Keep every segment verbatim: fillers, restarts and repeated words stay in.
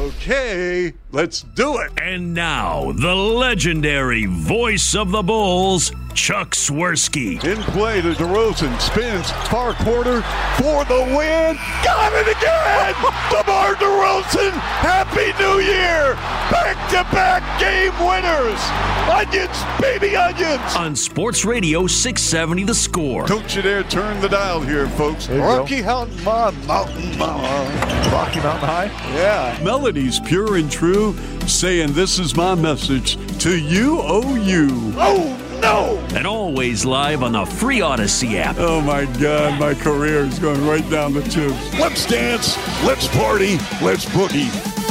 Okay, let's do it. And now, the legendary voice of the Bulls, Chuck Swirsky. In play to DeRozan, spins, far corner for the win. Got it again! DeMar DeRozan, Happy New Year! Back-to-back game winners! Onions, baby onions! On Sports Radio six seventy The Score. Don't you dare turn the dial here, folks. Rocky Mountain Mountain Mountain. Rocky Mountain High? Yeah. Melodies pure and true, saying this is my message to you, oh you. Oh, no! And always live on the free Odyssey app. Oh, my God, my career is going right down the tubes. Let's dance, let's party, let's boogie.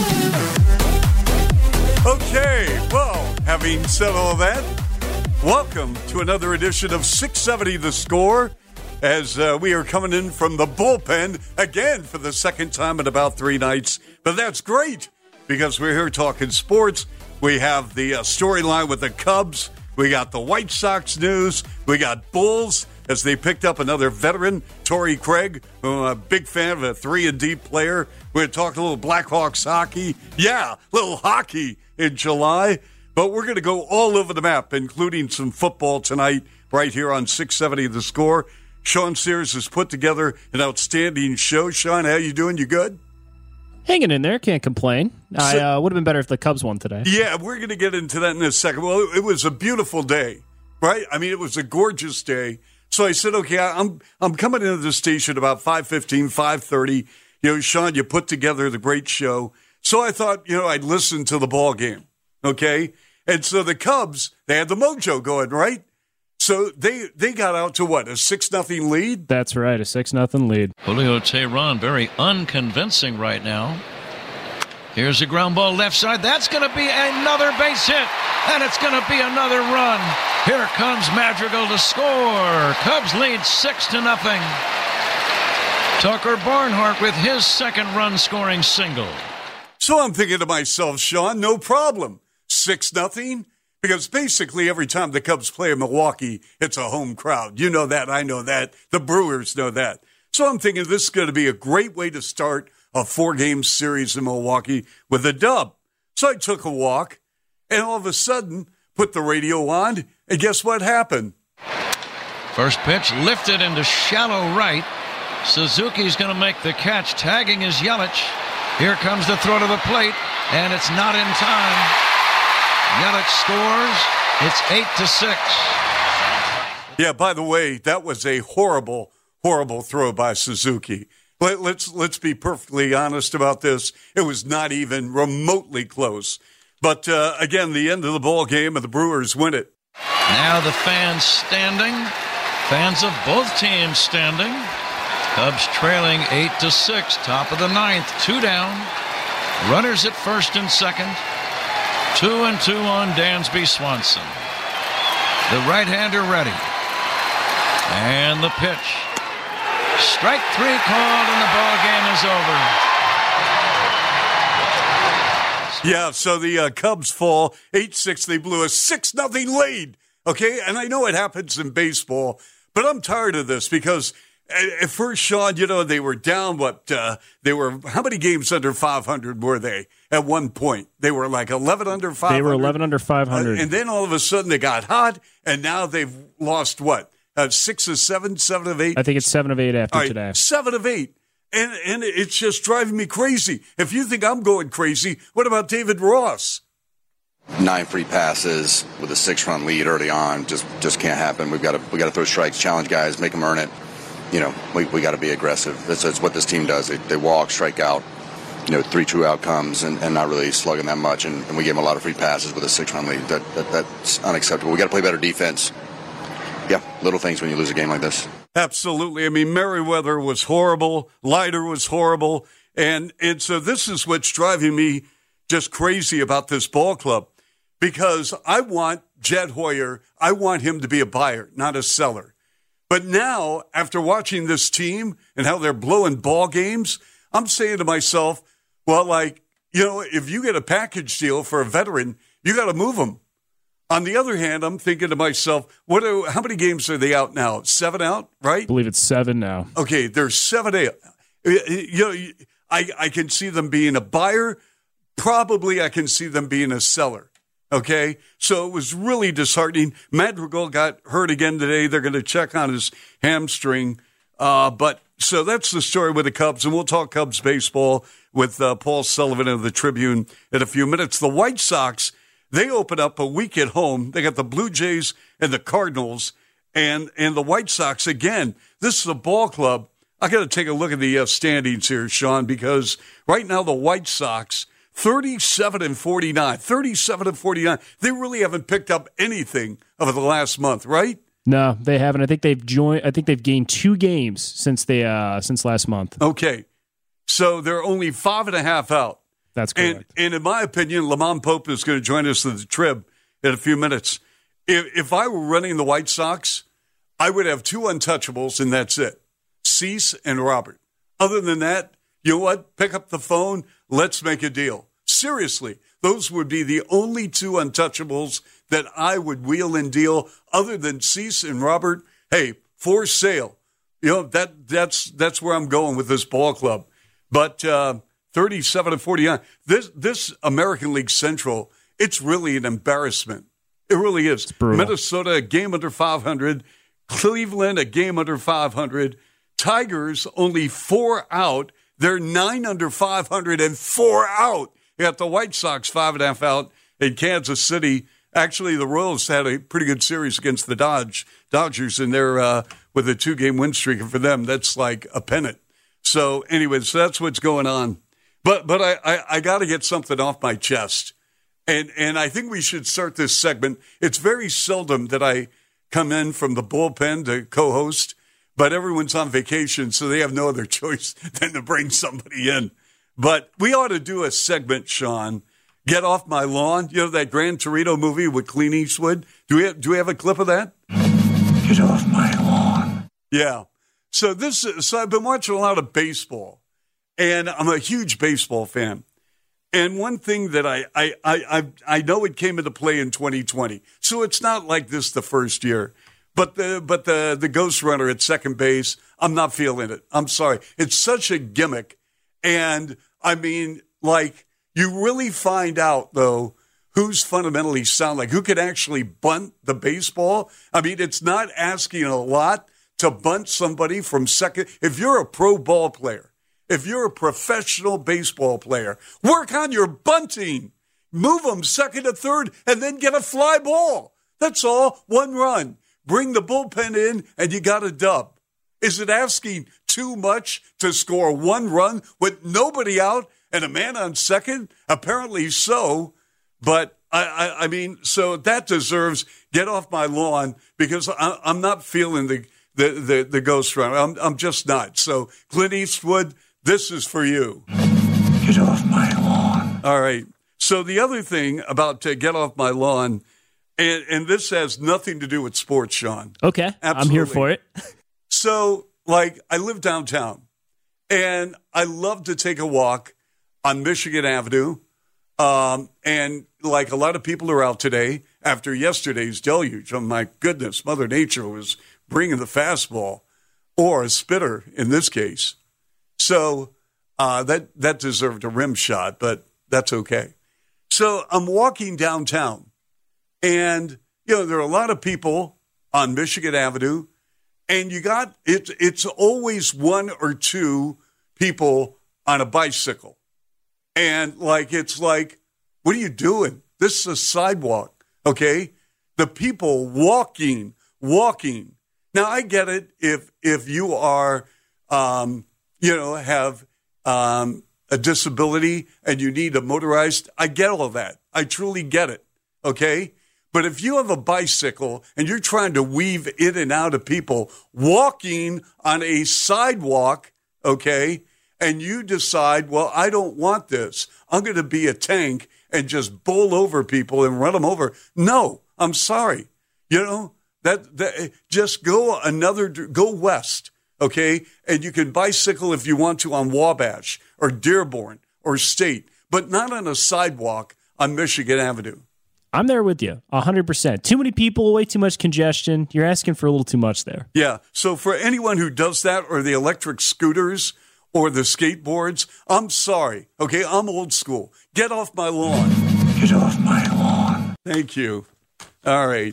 Okay, well, having said all that, welcome to another edition of six seventy The Score, as uh, we are coming in from the bullpen again for the second time in about three nights. But that's great, because we're here talking sports. We have the uh, storyline with the Cubs. We got the White Sox news. We got Bulls, as they picked up another veteran, Torrey Craig, who I'm a big fan of, a three and D player. We're going to talk a little Blackhawks hockey. Yeah, little hockey in July. But we're going to go all over the map, including some football tonight, right here on six seventy The Score. Sean Sears has put together an outstanding show. Sean, how you doing? You good? Hanging in there, can't complain. I uh, would have been better if the Cubs won today. Yeah, we're going to get into that in a second. Well, it, it was a beautiful day, right? I mean, it was a gorgeous day. So I said, okay, I'm I'm coming into the station about five fifteen, five thirty. You know, Sean, you put together the great show. So I thought, you know, I'd listen to the ball game, okay? And so the Cubs, they had the mojo going, right? So they they got out to what, a six nothing lead? That's right, a six nothing lead. Julio Teheran, very unconvincing right now. Here's a ground ball left side. That's going to be another base hit, and it's going to be another run. Here comes Madrigal to score. Cubs lead six to nothing. Tucker Barnhart with his second run scoring single. So I'm thinking to myself, Sean, no problem. six nothing? Because basically every time the Cubs play in Milwaukee, it's a home crowd. You know that. I know that. The Brewers know that. So I'm thinking this is going to be a great way to start a four-game series in Milwaukee with a dub. So I took a walk, and all of a sudden, put the radio on, and guess what happened? First pitch lifted into shallow right. Suzuki's going to make the catch, tagging is Yelich. Here comes the throw to the plate, and it's not in time. Yelich scores. It's eight to six. Yeah, by the way, that was a horrible, horrible throw by Suzuki. Let, let's let's be perfectly honest about this. It was not even remotely close. But uh, again, the end of the ball game, and the Brewers win it. Now the fans standing. Fans of both teams standing. Cubs trailing eight to six. Top of the ninth, two down. Runners at first and second. Two and two on Dansby Swanson. The right-hander ready. And the pitch. Strike three called, and the ball game is over. Yeah, so the uh, Cubs fall eight six. They blew a six nothing lead. Okay, and I know it happens in baseball, but I'm tired of this because at first, Sean, you know, they were down, what, uh, they were, how many games under five hundred were they at one point? They were like eleven under five hundred. They were eleven under five hundred. Uh, and then all of a sudden they got hot, and now they've lost what? Uh, six of seven, seven of eight? I think it's seven of eight after right, today. Seven of eight. And, and it's just driving me crazy. If you think I'm going crazy, what about David Ross? Nine free passes with a six-run lead early on just just can't happen. We've got to we got to throw strikes, challenge guys, make them earn it. You know, we we got to be aggressive. That's, that's what this team does. They, they walk, strike out, you know, three true outcomes, and, and not really slugging that much. And, and we gave them a lot of free passes with a six-run lead. That, that that's unacceptable. We got to play better defense. Yeah, little things when you lose a game like this. Absolutely. I mean, Merriweather was horrible. Leiter was horrible. And, and so this is what's driving me just crazy about this ball club, because I want Jed Hoyer, I want him to be a buyer, not a seller. But now, after watching this team and how they're blowing ball games, I'm saying to myself, well, like, you know, if you get a package deal for a veteran, you got to move him. On the other hand, I'm thinking to myself, what? Are, how many games are they out now? Seven out, right? I believe it's seven now. Okay, there's seven out. You know, I, I can see them being a buyer, probably I can see them being a seller. Okay, so it was really disheartening. Madrigal got hurt again today. They're going to check on his hamstring. Uh, but so that's the story with the Cubs, and we'll talk Cubs baseball with uh, Paul Sullivan of the Tribune in a few minutes. The White Sox, they open up a week at home. They got the Blue Jays and the Cardinals, and and the White Sox again. This is a ball club. I got to take a look at the uh, standings here, Sean, because right now the White Sox, thirty-seven and forty-nine, thirty-seven and forty-nine. They really haven't picked up anything over the last month, right? No, they haven't. I think they've joined. I think they've gained two games since they uh, since last month. Okay, so they're only five and a half out. That's correct. And, and in my opinion, Lamont Pope is going to join us at the Trib in a few minutes. If, if I were running the White Sox, I would have two untouchables, and that's it. Cease and Robert. Other than that, you know what? Pick up the phone. Let's make a deal. Seriously, those would be the only two untouchables that I would wheel and deal. Other than Cease and Robert, hey, for sale. You know that that's that's where I'm going with this ball club. But uh, thirty-seven and forty-nine. This this American League Central, it's really an embarrassment. It really is. Minnesota a game under five hundred. Cleveland a game under five hundred. Tigers only four out. They're nine under five hundred and four out. You got the White Sox five and a half out in Kansas City. Actually, the Royals had a pretty good series against the Dodge Dodgers, and they're uh, with a two-game win streak. And for them, that's like a pennant. So, anyway, so that's what's going on. But but I I, I got to get something off my chest, and and I think we should start this segment. It's very seldom that I come in from the bullpen to co-host. But everyone's on vacation, so they have no other choice than to bring somebody in. But we ought to do a segment, Sean. Get Off My Lawn. You know that Gran Torino movie with Clint Eastwood? Do we have, do we have a clip of that? Get off my lawn. Yeah. So this. So I've been watching a lot of baseball, and I'm a huge baseball fan. And one thing that I I I I, I know it came into play in twenty twenty, so it's not like this the first year. But the but the, the ghost runner at second base, I'm not feeling it. I'm sorry. It's such a gimmick. And, I mean, like, you really find out, though, who's fundamentally sound, like who can actually bunt the baseball. I mean, it's not asking a lot to bunt somebody from second. If you're a pro ball player, if you're a professional baseball player, work on your bunting. Move them second to third and then get a fly ball. That's all. One run. Bring the bullpen in, and you got a dub. Is it asking too much to score one run with nobody out and a man on second? Apparently so. But, I, I, I mean, so that deserves get off my lawn because I, I'm not feeling the, the, the, the ghost runner. I'm, I'm just not. So, Clint Eastwood, this is for you. Get off my lawn. All right. So the other thing about uh, get off my lawn, And, and this has nothing to do with sports, Sean. Okay, Absolutely. I'm here for it. So, like, I live downtown, and I love to take a walk on Michigan Avenue. Um, and, like, a lot of people are out today after yesterday's deluge. Oh, my goodness, Mother Nature was bringing the fastball, or a spitter in this case. So uh, that, that deserved a rim shot, but that's okay. So I'm walking downtown. And, you know, there are a lot of people on Michigan Avenue, and you got, it, it's always one or two people on a bicycle. And, like, it's like, what are you doing? This is a sidewalk, okay? The people walking, walking. Now, I get it if if you are, um, you know, have um, a disability and you need a motorized, I get all of that. I truly get it, okay? But if you have a bicycle and you're trying to weave in and out of people walking on a sidewalk, okay, and you decide, well, I don't want this. I'm going to be a tank and just bowl over people and run them over. No, I'm sorry. You know, that, that just go another, go west, okay? And you can bicycle if you want to on Wabash or Dearborn or State, but not on a sidewalk on Michigan Avenue. I'm there with you, one hundred percent. Too many people, way too much congestion. You're asking for a little too much there. Yeah, so for anyone who does that or the electric scooters or the skateboards, I'm sorry. Okay, I'm old school. Get off my lawn. Get off my lawn. Thank you. All right.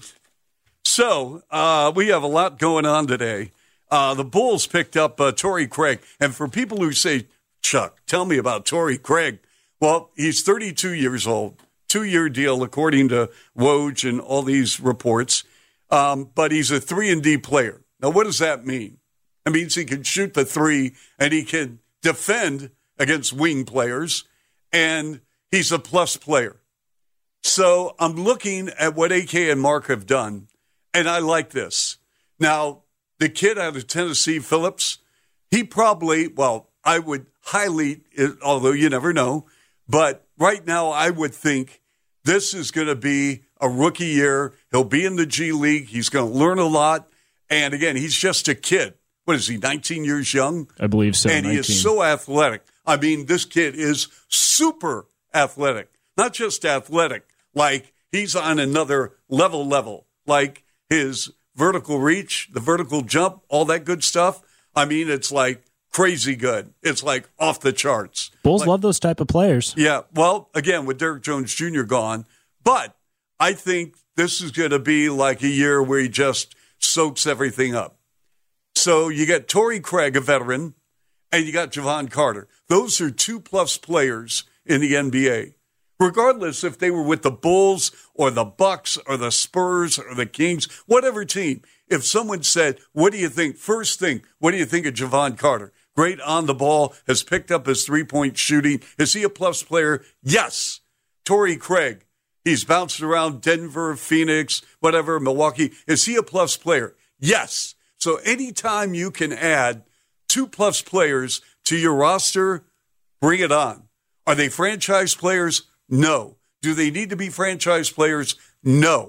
So uh, we have a lot going on today. Uh, the Bulls picked up uh, Torrey Craig. And for people who say, Chuck, tell me about Torrey Craig. Well, he's thirty-two years old. Two-year deal, according to Woj and all these reports. Um, but he's a three and D player. Now, what does that mean? It means he can shoot the three and he can defend against wing players. And he's a plus player. So I'm looking at what A K and Mark have done, and I like this. Now, the kid out of Tennessee, Phillips, he probably, well, I would highly, although you never know, but right now I would think this is going to be a rookie year. He'll be in the G League. He's going to learn a lot. And again, he's just a kid. What is he, nineteen years young? I believe so. And nineteen. he is so athletic. I mean, this kid is super athletic. Not just athletic, like he's on another level level, like his vertical reach, the vertical jump, all that good stuff. I mean, it's like crazy good. It's like off the charts. Bulls like, love those type of players. Yeah, well, again, with Derrick Jones Junior gone. But I think this is going to be like a year where he just soaks everything up. So you got Torrey Craig, a veteran, and you got Javon Carter. Those are two-plus players in the N B A. Regardless if they were with the Bulls or the Bucks or the Spurs or the Kings, whatever team, if someone said, what do you think? First thing, what do you think of Javon Carter? Great on the ball, has picked up his three-point shooting. Is he a plus player? Yes. Torrey Craig, he's bounced around Denver, Phoenix, whatever, Milwaukee. Is he a plus player? Yes. So anytime you can add two-plus players to your roster, bring it on. Are they franchise players? No. Do they need to be franchise players? No.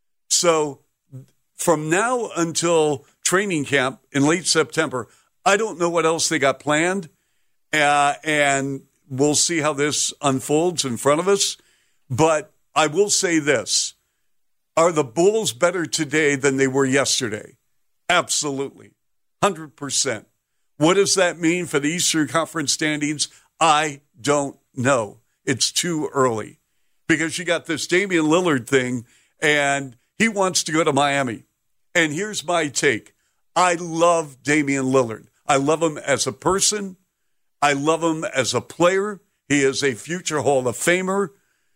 So from now until training camp in late September, I don't know what else they got planned, uh, and we'll see how this unfolds in front of us. But I will say this. Are the Bulls better today than they were yesterday? Absolutely. one hundred percent. What does that mean for the Eastern Conference standings? I don't know. It's too early because you got this Damian Lillard thing, and he wants to go to Miami. And here's my take. I love Damian Lillard. I love him as a person. I love him as a player. He is a future Hall of Famer,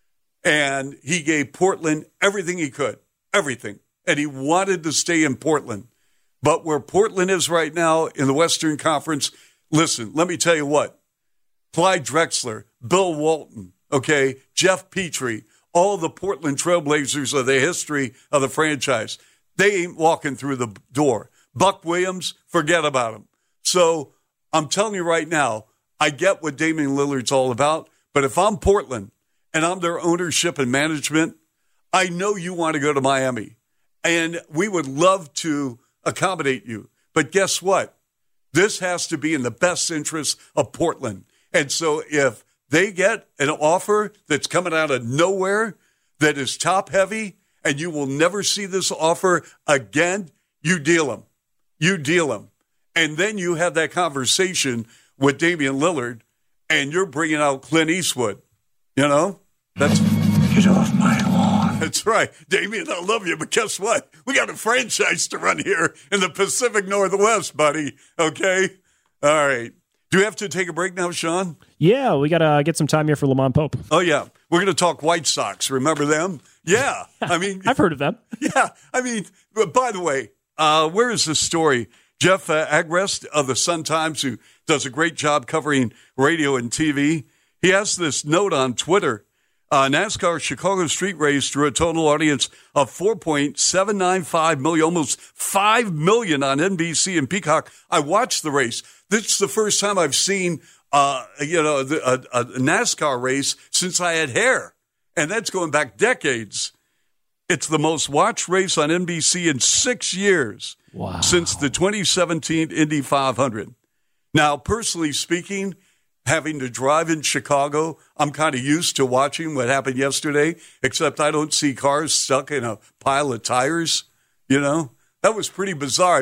and he gave Portland everything he could, everything. And he wanted to stay in Portland. But where Portland is right now in the Western Conference, listen, let me tell you what. Clyde Drexler, Bill Walton, okay, Jeff Petrie, all the Portland Trailblazers of the history of the franchise, they ain't walking through the door. Buck Williams, forget about him. So I'm telling you right now, I get what Damian Lillard's all about, but if I'm Portland and I'm their ownership and management, I know you want to go to Miami, and we would love to accommodate you. But guess what? This has to be in the best interest of Portland. And so if they get an offer that's coming out of nowhere that is top heavy and you will never see this offer again, you deal them. You deal them. And then you have that conversation with Damian Lillard and you're bringing out Clint Eastwood. You know? That's Get off my lawn. That's right. Damian, I love you, but guess what? We got a franchise to run here in the Pacific Northwest, buddy. Okay? All right. Do we have to take a break now, Sean? Yeah, we got to get some time here for Lamont Pope. Oh, yeah. We're going to talk White Sox. Remember them? Yeah. I mean, I've heard of them. Yeah. I mean, by the way, uh, where is this story? Jeff uh, Agrest of the Sun-Times, who does a great job covering radio and T V, he has this note on Twitter. Uh, NASCAR Chicago Street Race drew a total audience of four point seven nine five million, almost five million on N B C and Peacock. I watched the race. This is the first time I've seen, uh, you know, a, a NASCAR race since I had hair, and that's going back decades. It's the most watched race on N B C in six years wow. since the twenty seventeen Indy five hundred. Now, personally speaking, having to drive in Chicago, I'm kind of used to watching what happened yesterday, except I don't see cars stuck in a pile of tires, you know? That was pretty bizarre. I mean,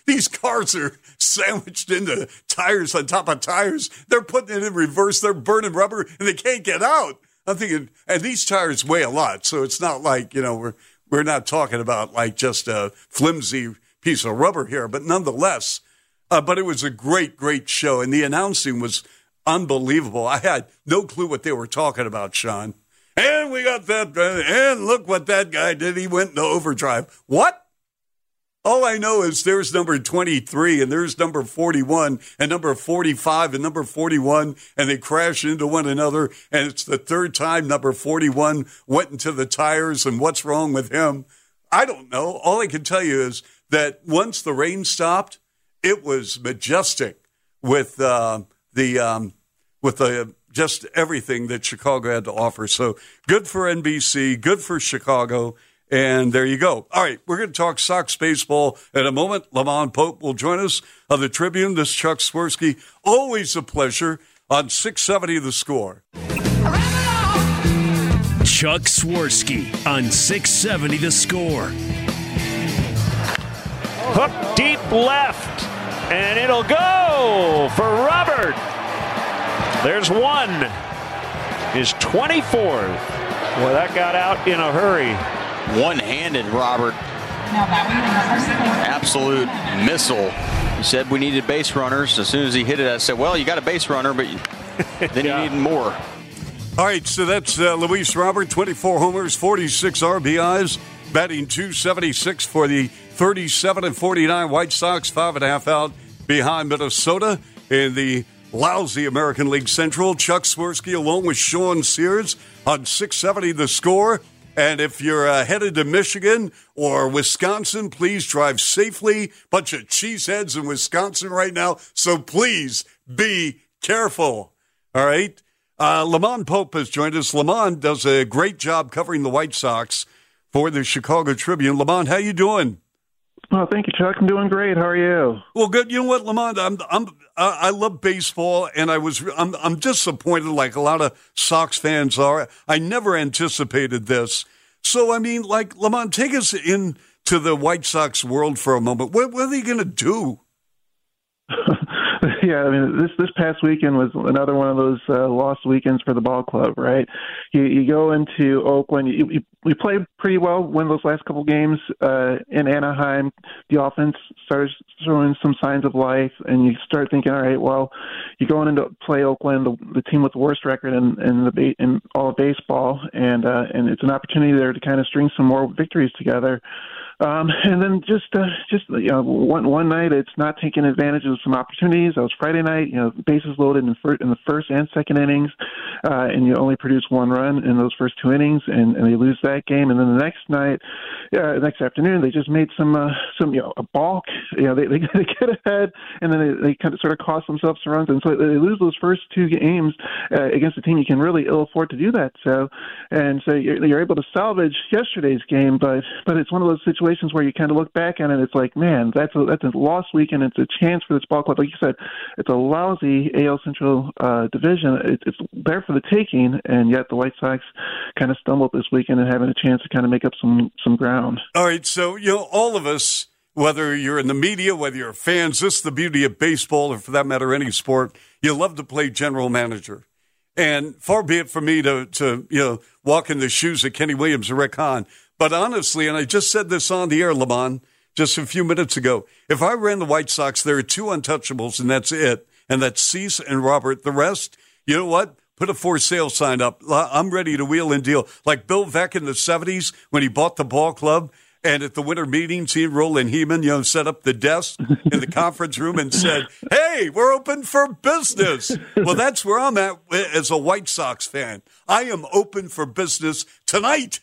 These cars are sandwiched into tires on top of tires. They're putting it in reverse. They're burning rubber, and they can't get out. I'm thinking, and these tires weigh a lot, so it's not like, you know, we're we're not talking about like just a flimsy piece of rubber here, but nonetheless, uh, but it was a great, great show, and the announcing was unbelievable. I had no clue what they were talking about, Sean. And we got that, and look what that guy did. He went into overdrive. What? All I know is there's number twenty-three, and there's number forty-one, and number forty-five, and number forty-one, and they crash into one another, and it's the third time number forty-one went into the tires, and what's wrong with him? I don't know. All I can tell you is that once the rain stopped, it was majestic with uh, the um, with the just everything that Chicago had to offer. So good for N B C, good for Chicago. And there you go. All right, we're going to talk Sox baseball in a moment. Lamont Pope will join us on the Tribune. This is Chuck Swirsky. Always a pleasure on six seventy The Score. Chuck Swirsky on six seventy The Score. Hook deep left, and it'll go for Robert. There's one. His twenty-fourth. Well, that got out in a hurry. One-handed Robert. Absolute missile. He said we needed base runners. As soon as he hit it, I said, well, you got a base runner, but you, then yeah. you need more. All right, so that's uh, Luis Robert, twenty-four homers, forty-six R B Is, batting two seventy-six for the thirty-seven and forty-nine White Sox, five and a half out behind Minnesota in the lousy American League Central. Chuck Swirsky along with Sean Sears on six seventy The Score. And if you're uh, headed to Michigan or Wisconsin, please drive safely. Bunch of cheeseheads in Wisconsin right now, so please be careful. All right? Uh, Lamont Pope has joined us. Lamont does a great job covering the White Sox for the Chicago Tribune. Lamont, how you doing? Well, thank you, Chuck. I'm doing great. How are you? Well, good. You know what, Lamont? I'm, I'm, uh, I love baseball, and I was, I'm, I'm disappointed, like a lot of Sox fans are. I never anticipated this. So, I mean, like, Lamont, take us into the White Sox world for a moment. What, what are they going to do? Yeah, I mean, this this past weekend was another one of those uh, lost weekends for the ball club, right? You you go into Oakland, you, you, we played pretty well, win those last couple games uh, in Anaheim. The offense started showing some signs of life, and you start thinking, all right, well, you're going into play Oakland, the, the team with the worst record in in, the, in all of baseball, and uh, and it's an opportunity there to kind of string some more victories together. Um, and then just, uh, just you know, one one night it's not taking advantage of some opportunities. That was Friday night. You know, bases loaded in, fir- in the first and second innings, uh, and you only produce one run in those first two innings, and, and they lose that game. And then the next night, uh, next afternoon, they just made some uh, some you know a balk. You know, they they, they get ahead, and then they, they kind of sort of cost themselves some runs, and so they lose those first two games uh, against a team you can really ill afford to do that. So, and so you're, you're able to salvage yesterday's game, but but it's one of those situations where you kind of look back on it, it's like, man, that's a, that's a lost weekend. It's a chance for this ball club. Like you said, it's a lousy A L Central uh, division. It, it's there for the taking, and yet the White Sox kind of stumbled this weekend and having a chance to kind of make up some, some ground. All right, so, you know, all of us, whether you're in the media, whether you're fans, this is the beauty of baseball, or for that matter, any sport, you love to play general manager. And far be it from me to, to you know, walk in the shoes of Kenny Williams or Rick Hahn. But honestly, and I just said this on the air, Lamont, just a few minutes ago, if I ran the White Sox, there are two untouchables, and that's it. And that's Cease and Robert. The rest, you know what? Put a for sale sign up. I'm ready to wheel and deal. Like Bill Veeck in the seventies when he bought the ball club, and at the winter meetings, he and Roland Heeman, you know, set up the desk in the conference room and said, hey, we're open for business. Well, that's where I'm at as a White Sox fan. I am open for business tonight.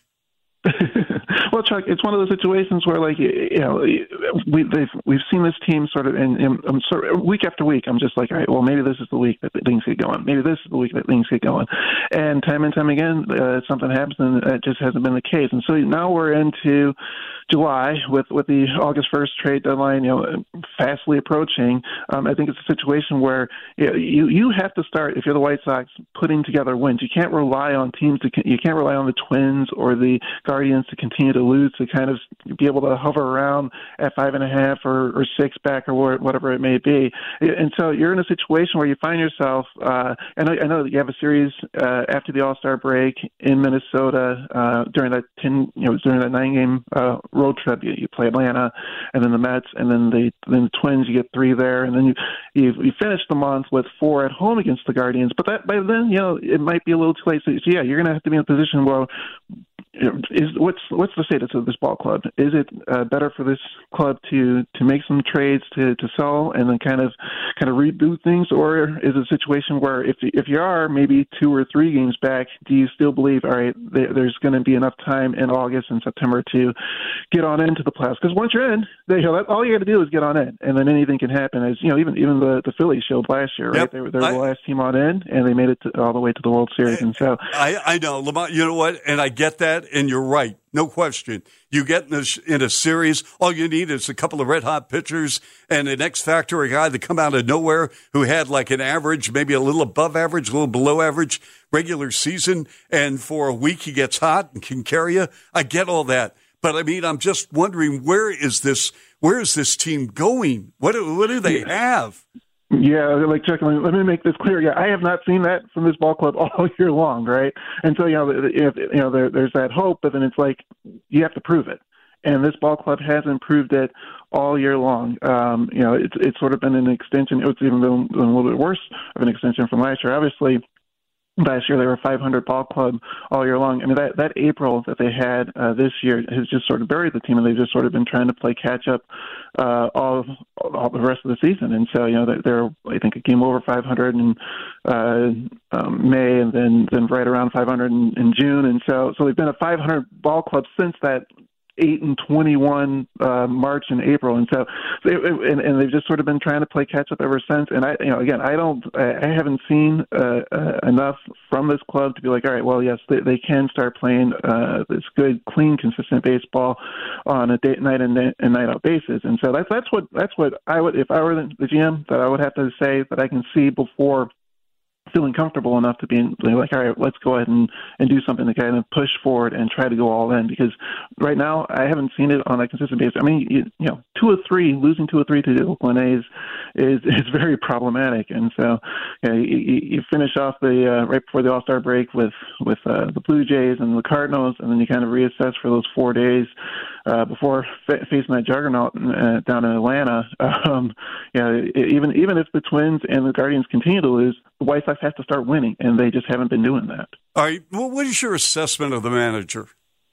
Well, Chuck, it's one of those situations where, like, you know, we they've, we've seen this team sort of, and I'm sort of week after week. I'm just like, all right, well, maybe this is the week that things get going. Maybe this is the week that things get going. And time and time again, uh, something happens, and it just hasn't been the case. And so now we're into July with, with the August first trade deadline, you know, fastly approaching. Um, I think it's a situation where you, know, you you have to start, if you're the White Sox, putting together wins. You can't rely on teams to you can't rely on the Twins or the Guardians to continue to lose to kind of be able to hover around at five and a half or, or six back or whatever it may be. And so you're in a situation where you find yourself. Uh, I know I know that you have a series uh, after the All-Star break in Minnesota uh, during that ten you know during that nine game uh, road trip. You, you play Atlanta, and then the Mets, and then the then the Twins. You get three there, and then you you, you finish the month with four at home against the Guardians. But that by then, you know, it might be a little too late. So, so yeah, you're going to have to be in a position where is what's what's the status of this ball club? Is it uh, better for this club to, to make some trades to, to sell and then kind of kind of reboot things, or is it a situation where if if you are maybe two or three games back, do you still believe all right there, there's going to be enough time in August and September to get on into the playoffs? Because once you're in, they, you know, that, all you got to do is get on in, and then anything can happen. As you know, even even the, the Phillies showed last year, right? Yep. They were they were I, the last team on in, and they made it to, all the way to the World Series. And so I I know Lamont, you know what, and I get that. And you're right, no question. You get in a, in a series, all you need is a couple of red-hot pitchers and an X-factor, a guy that come out of nowhere who had like an average, maybe a little above average, a little below average regular season, and for a week he gets hot and can carry you. I get all that. But, I mean, I'm just wondering, where is this where is this team going? What do, what do they have? Yeah, like Chuck, let me make this clear. Yeah, I have not seen that from this ball club all year long, right? And so, you know, if, you know, there, there's that hope, but then it's like you have to prove it. And this ball club hasn't proved it all year long. Um, you know, it's it's sort of been an extension. It's even been, been a little bit worse of an extension from last year. Obviously, last year they were a five hundred ball club all year long. I mean, that, that April that they had uh, this year has just sort of buried the team, and they've just sort of been trying to play catch up uh, all all the rest of the season. And so, you know, they're, I think, a game over five hundred in uh, um, May, and then then right around five hundred in, in June. And so, so they've been a five hundred ball club since that eight and twenty-one uh, March and April, and so they, and, and they've just sort of been trying to play catch up ever since. And I, you know, again, I don't, I haven't seen uh, uh, enough from this club to be like, all right, well, yes, they, they can start playing uh, this good, clean, consistent baseball on a day, night in and night out basis. And so that's that's what that's what I would, if I were the G M, that I would have to say that I can see before feeling comfortable enough to be like, all right, let's go ahead and, and do something to kind of push forward and try to go all in. Because right now, I haven't seen it on a consistent basis. I mean, you, you know, two or three, losing two or three to the Oakland A's is is very problematic. And so you, know, you, you finish off the uh, right before the All-Star break with with uh, the Blue Jays and the Cardinals, and then you kind of reassess for those four days uh, before fa- facing that juggernaut uh, down in Atlanta. Um, you know, even even if the Twins and the Guardians continue to lose, the White Sox have to start winning, and they just haven't been doing that. All right. Well, what is your assessment of the manager?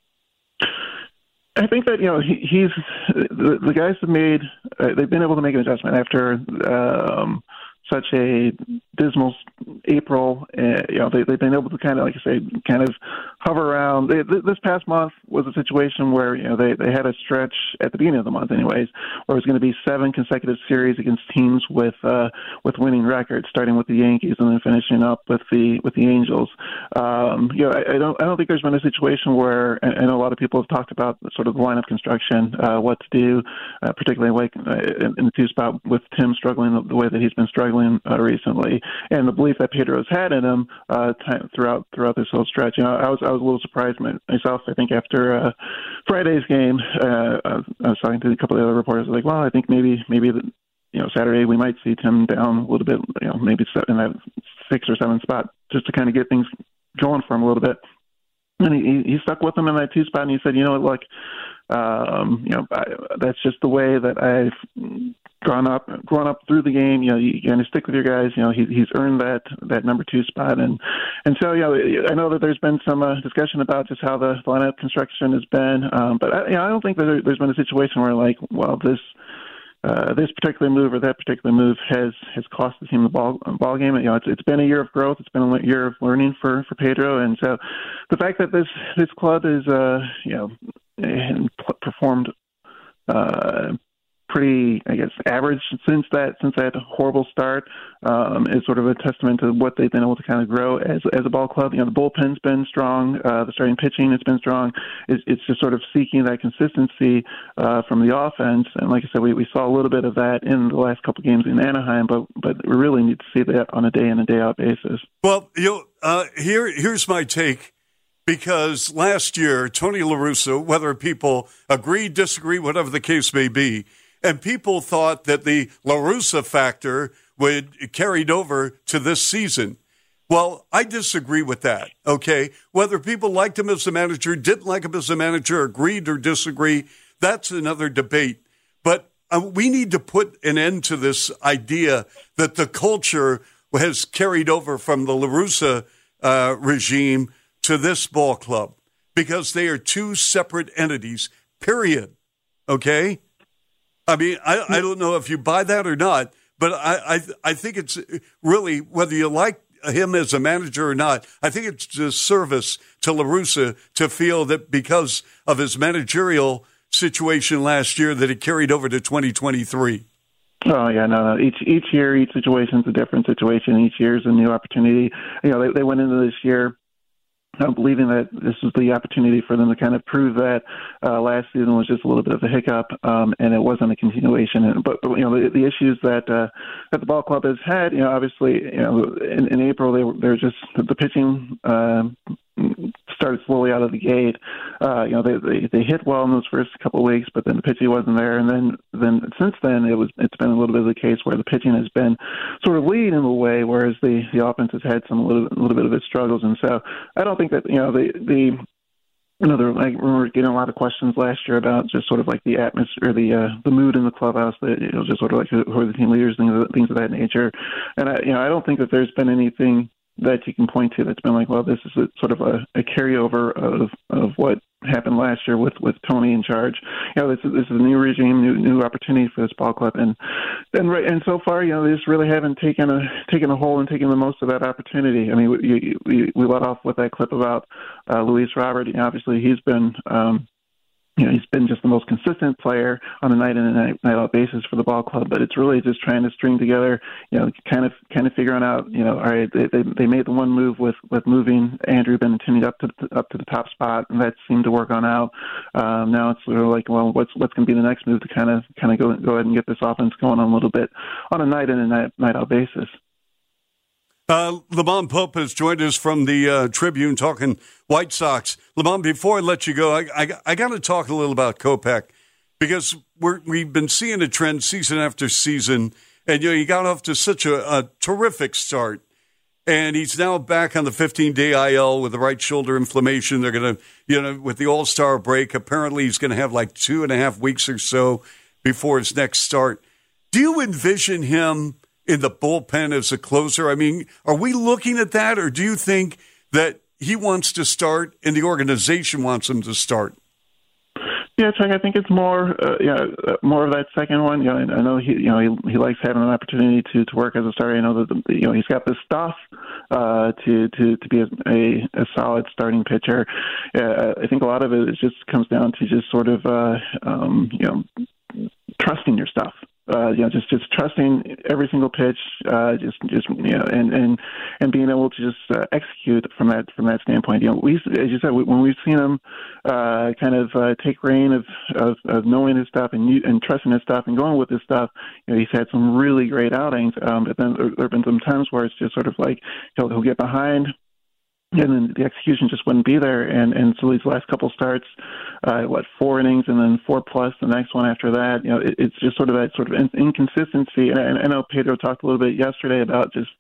I think that, you know, he, he's the, the guys have made uh, they've been able to make an adjustment after um, such a dismal April. Uh, you know, they, they've been able to kind of, like I say, kind of hover around. They, this past month was a situation where, you know, they, they had a stretch at the beginning of the month, anyways, where it was going to be seven consecutive series against teams with uh, with winning records, starting with the Yankees and then finishing up with the with the Angels. Um, you know, I, I don't I don't think there's been a situation where, I know a lot of people have talked about sort of the lineup construction, uh, what to do, uh, particularly like in, in the two spot with Tim struggling the, the way that he's been struggling Uh, recently, and the belief that Pedro's had in him uh, time, throughout throughout this whole stretch. You know, I was I was a little surprised myself. I think after uh, Friday's game, uh, I was talking to a couple of the other reporters. Like, well, I think maybe maybe the, you know Saturday we might see Tim down a little bit. You know, maybe in that six or seven spot just to kind of get things going for him a little bit. And he he stuck with him in that two spot, and he said, you know what, look, um, you know, I, that's just the way that I've grown up, grown up through the game. You know, you kind of stick with your guys. You know, he, he's earned that, that number two spot, and and so you know, I know that there's been some uh, discussion about just how the lineup construction has been, um, but I, you know, I don't think that there, there's been a situation where like, well, this. Uh, this particular move or that particular move has, has cost the team the ball ball game. You know, it's it's been a year of growth. It's been a year of learning for, for Pedro, and so the fact that this this club is uh you know performed uh pretty, I guess, average since that since that horrible start. Um, is sort of a testament to what they've been able to kind of grow as as a ball club. You know, the bullpen's been strong, uh, the starting pitching has been strong. It's, it's just sort of seeking that consistency uh, from the offense. And like I said, we, we saw a little bit of that in the last couple of games in Anaheim, but but we really need to see that on a day in and day out basis. Well, you know, uh, here here's my take. Because last year, Tony La Russa, whether people agree, disagree, whatever the case may be, and people thought that the La Russa factor would carried over to this season. Well, I disagree with that, okay? Whether people liked him as a manager, didn't like him as a manager, agreed or disagree, that's another debate. But uh, we need to put an end to this idea that the culture has carried over from the La Russa uh, regime to this ball club, because they are two separate entities, period. Okay? I mean, I, I don't know if you buy that or not, but I, I I think it's really, whether you like him as a manager or not, I think it's a service to La Russa to feel that because of his managerial situation last year that it carried over to twenty twenty-three. Oh yeah, no, no. Each each year, each situation is a different situation. Each year is a new opportunity. You know, they, they went into this year I'm believing that this is the opportunity for them to kind of prove that uh, last season was just a little bit of a hiccup, um, and it wasn't a continuation. And, but, but you know, the, the issues that uh, that the ball club has had, you know, obviously, you know, in, in April they were they're just the pitching uh, started slowly out of the gate. Uh, you know, they, they they hit well in those first couple of weeks, but then the pitching wasn't there. And then then since then, it was it's been a little bit of the case where the pitching has been sort of leading in the way, whereas the, the offense has had some little little bit of its struggles. And so I don't think that you know the the you know, there, I remember getting a lot of questions last year about just sort of like the atmosphere, the uh, the mood in the clubhouse. That you know, just sort of like who are the team leaders, things of, things of that nature. And I, you know, I don't think that there's been anything that you can point to that's been like, well, this is a, sort of a, a carryover of of what happened last year with, with Tony in charge. You know, this is, this is a new regime, new new opportunity for this ball club, and and and so far, you know, they just really haven't taken a taken a hold and taken the most of that opportunity. I mean, we we, we let off with that clip about uh, Luis Robert. You know, obviously, he's been. Um, You know, he's been just the most consistent player on a night in and night, night out basis for the ball club. But it's really just trying to string together, you know, kind of kind of figuring out, you know, all right, they they, they made the one move with, with moving Andrew Benintendi up to up to the top spot, and that seemed to work on out. Um, now it's sort of like, well, what's what's going to be the next move to kind of kind of go go ahead and get this offense going on a little bit on a night in and night, night out basis. Uh, Lamont Pope has joined us from the uh, Tribune talking White Sox. Lamont, before I let you go, I, I, I got to talk a little about Kopech because we're, we've been seeing a trend season after season, and you know he got off to such a, a terrific start, and he's now back on the fifteen-day I L with the right shoulder inflammation. They're going to, you know, with the All-Star break, apparently he's going to have like two and a half weeks or so before his next start. Do you envision him in the bullpen as a closer? I mean, are we looking at that, or do you think that he wants to start and the organization wants him to start? Yeah, Chuck, I think it's more, uh, yeah, more of that second one. You know, I know he, you know, he, he likes having an opportunity to, to work as a starter. I know that the, you know he's got the stuff uh, to to to be a, a, a solid starting pitcher. Uh, I think a lot of it is just comes down to just sort of, uh, um, you know, trusting your stuff. Uh, you know, just, just trusting every single pitch, uh, just, just, you know, and, and, and being able to just uh, execute from that, from that standpoint. You know, we, as you said, when we've seen him, uh, kind of, uh, take reign of, of, of knowing his stuff and, and trusting his stuff and going with his stuff, you know, he's had some really great outings. Um, but then there, there have been some times where it's just sort of like, he'll, he'll get behind, and then the execution just wouldn't be there. And, and so these last couple starts, uh, what, four innings and then four plus the next one after that, you know, it, it's just sort of that sort of inconsistency. And, and I know Pedro talked a little bit yesterday about just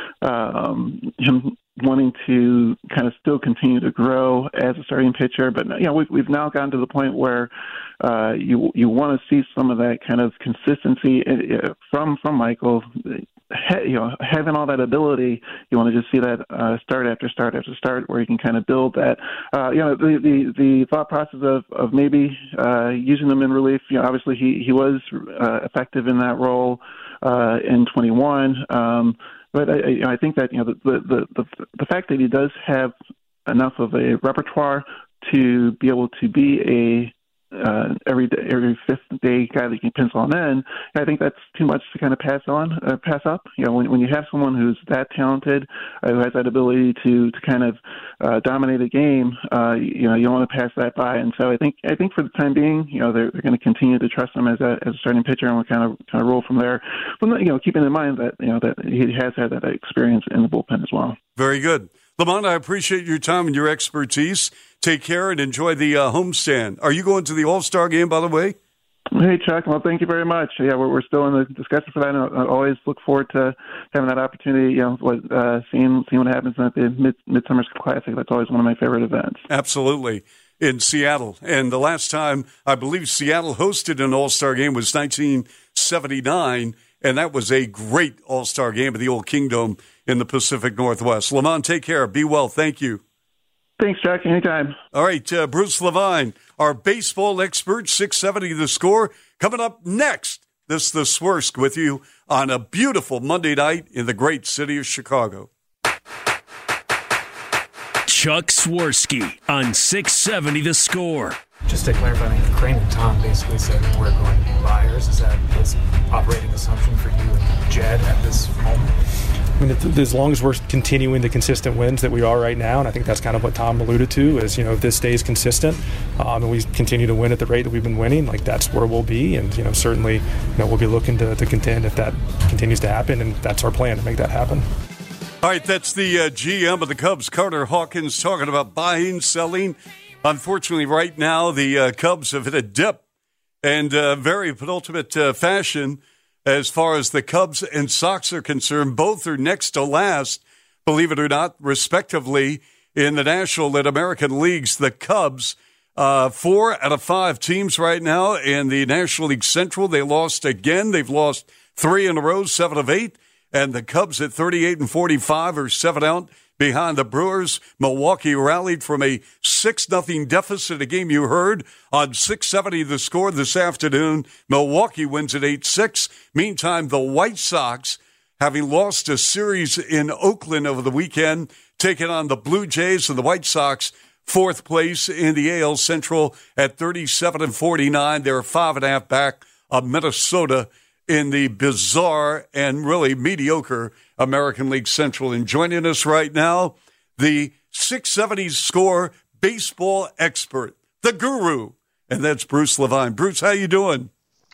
um, him wanting to kind of still continue to grow as a starting pitcher. But, you know, we've, we've now gotten to the point where uh, you you want to see some of that kind of consistency from, from Michael. You know, having all that ability, you want to just see that uh, start after start after start, where you can kind of build that. Uh, you know, the, the the thought process of of maybe uh, using them in relief. You know, obviously he he was uh, effective in that role uh, in twenty-one, um, but I, I think that you know the, the the the fact that he does have enough of a repertoire to be able to be a uh, every day, every fifth day guy that you can pencil him in. I think that's too much to kind of pass on, uh, pass up. You know, when when you have someone who's that talented, uh, who has that ability to to kind of uh, dominate a game, uh, you know, you don't want to pass that by. And so I think I think for the time being, you know, they're, they're going to continue to trust him as a as a starting pitcher, and we'll kind of kind of roll from there. But you know, keeping in mind that you know that he has had that experience in the bullpen as well. Very good. Lamont, I appreciate your time and your expertise. Take care and enjoy the uh, homestand. Are you going to the All-Star game, by the way? Hey, Chuck. Well, thank you very much. Yeah, we're, we're still in the discussion for that. And I always look forward to having that opportunity, you know, what, uh, seeing, seeing what happens at the Mid- Midsummer Classic. That's always one of my favorite events. Absolutely. In Seattle. And the last time I believe Seattle hosted an All-Star game was nineteen seventy-nine, and that was a great All-Star game at the Old Kingdom in the Pacific Northwest. Lamont, take care. Be well. Thank you. Thanks, Jack. Anytime. All right, uh, Bruce Levine, our baseball expert, six seventy The Score. Coming up next, this is the Swersk with you on a beautiful Monday night in the great city of Chicago. Chuck Swirsky on six seventy The Score. Just to clarify, I mean, Crane and Tom basically said we're going to be buyers. Is that his operating assumption for you and Jed at this moment? I mean, as long as we're continuing the consistent wins that we are right now, and I think that's kind of what Tom alluded to, is, you know, if this stays consistent um, and we continue to win at the rate that we've been winning, like, that's where we'll be. And, you know, certainly, you know, we'll be looking to, to contend if that continues to happen, and that's our plan, to make that happen. All right, that's the uh, G M of the Cubs, Carter Hawkins, talking about buying, selling. Unfortunately, right now, the uh, Cubs have hit a dip, and uh, very penultimate uh, fashion. As far as the Cubs and Sox are concerned, both are next to last, believe it or not, respectively, in the National and American Leagues. The Cubs, uh, four out of five teams right now in the National League Central. They lost again. They've lost three in a row, seven of eight. And the Cubs at thirty-eight and forty-five are seven out behind the Brewers. Milwaukee rallied from a six nothing deficit, a game you heard on six seventy The Score this afternoon. Milwaukee wins at eight six. Meantime, the White Sox, having lost a series in Oakland over the weekend, taking on the Blue Jays, and the White Sox fourth place in the A L Central at thirty-seven and forty-nine. They're five and a half back of Minnesota in the bizarre and really mediocre American League Central. And joining us right now, the six seventy Score baseball expert, the guru, and that's Bruce Levine. Bruce, how you doing?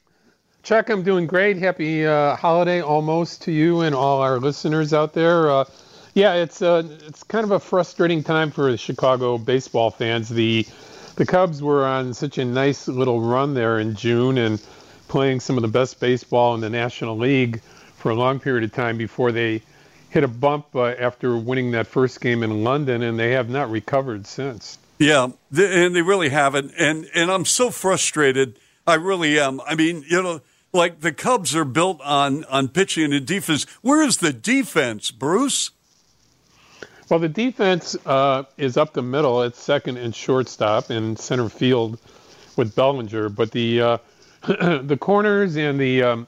Chuck, I'm doing great. Happy uh, holiday almost to you and all our listeners out there. Uh, yeah, it's uh, it's kind of a frustrating time for the Chicago baseball fans. The the Cubs were on such a nice little run there in June and playing some of the best baseball in the National League for a long period of time before they hit a bump uh, after winning that first game in London, and they have not recovered since. Yeah, and they really haven't. And and I'm so frustrated. I really am. I mean, you know, like the Cubs are built on, on pitching and defense. Where is the defense, Bruce? Well, the defense uh, is up the middle. It's second and shortstop and center field with Bellinger. But the uh, the corners and the um,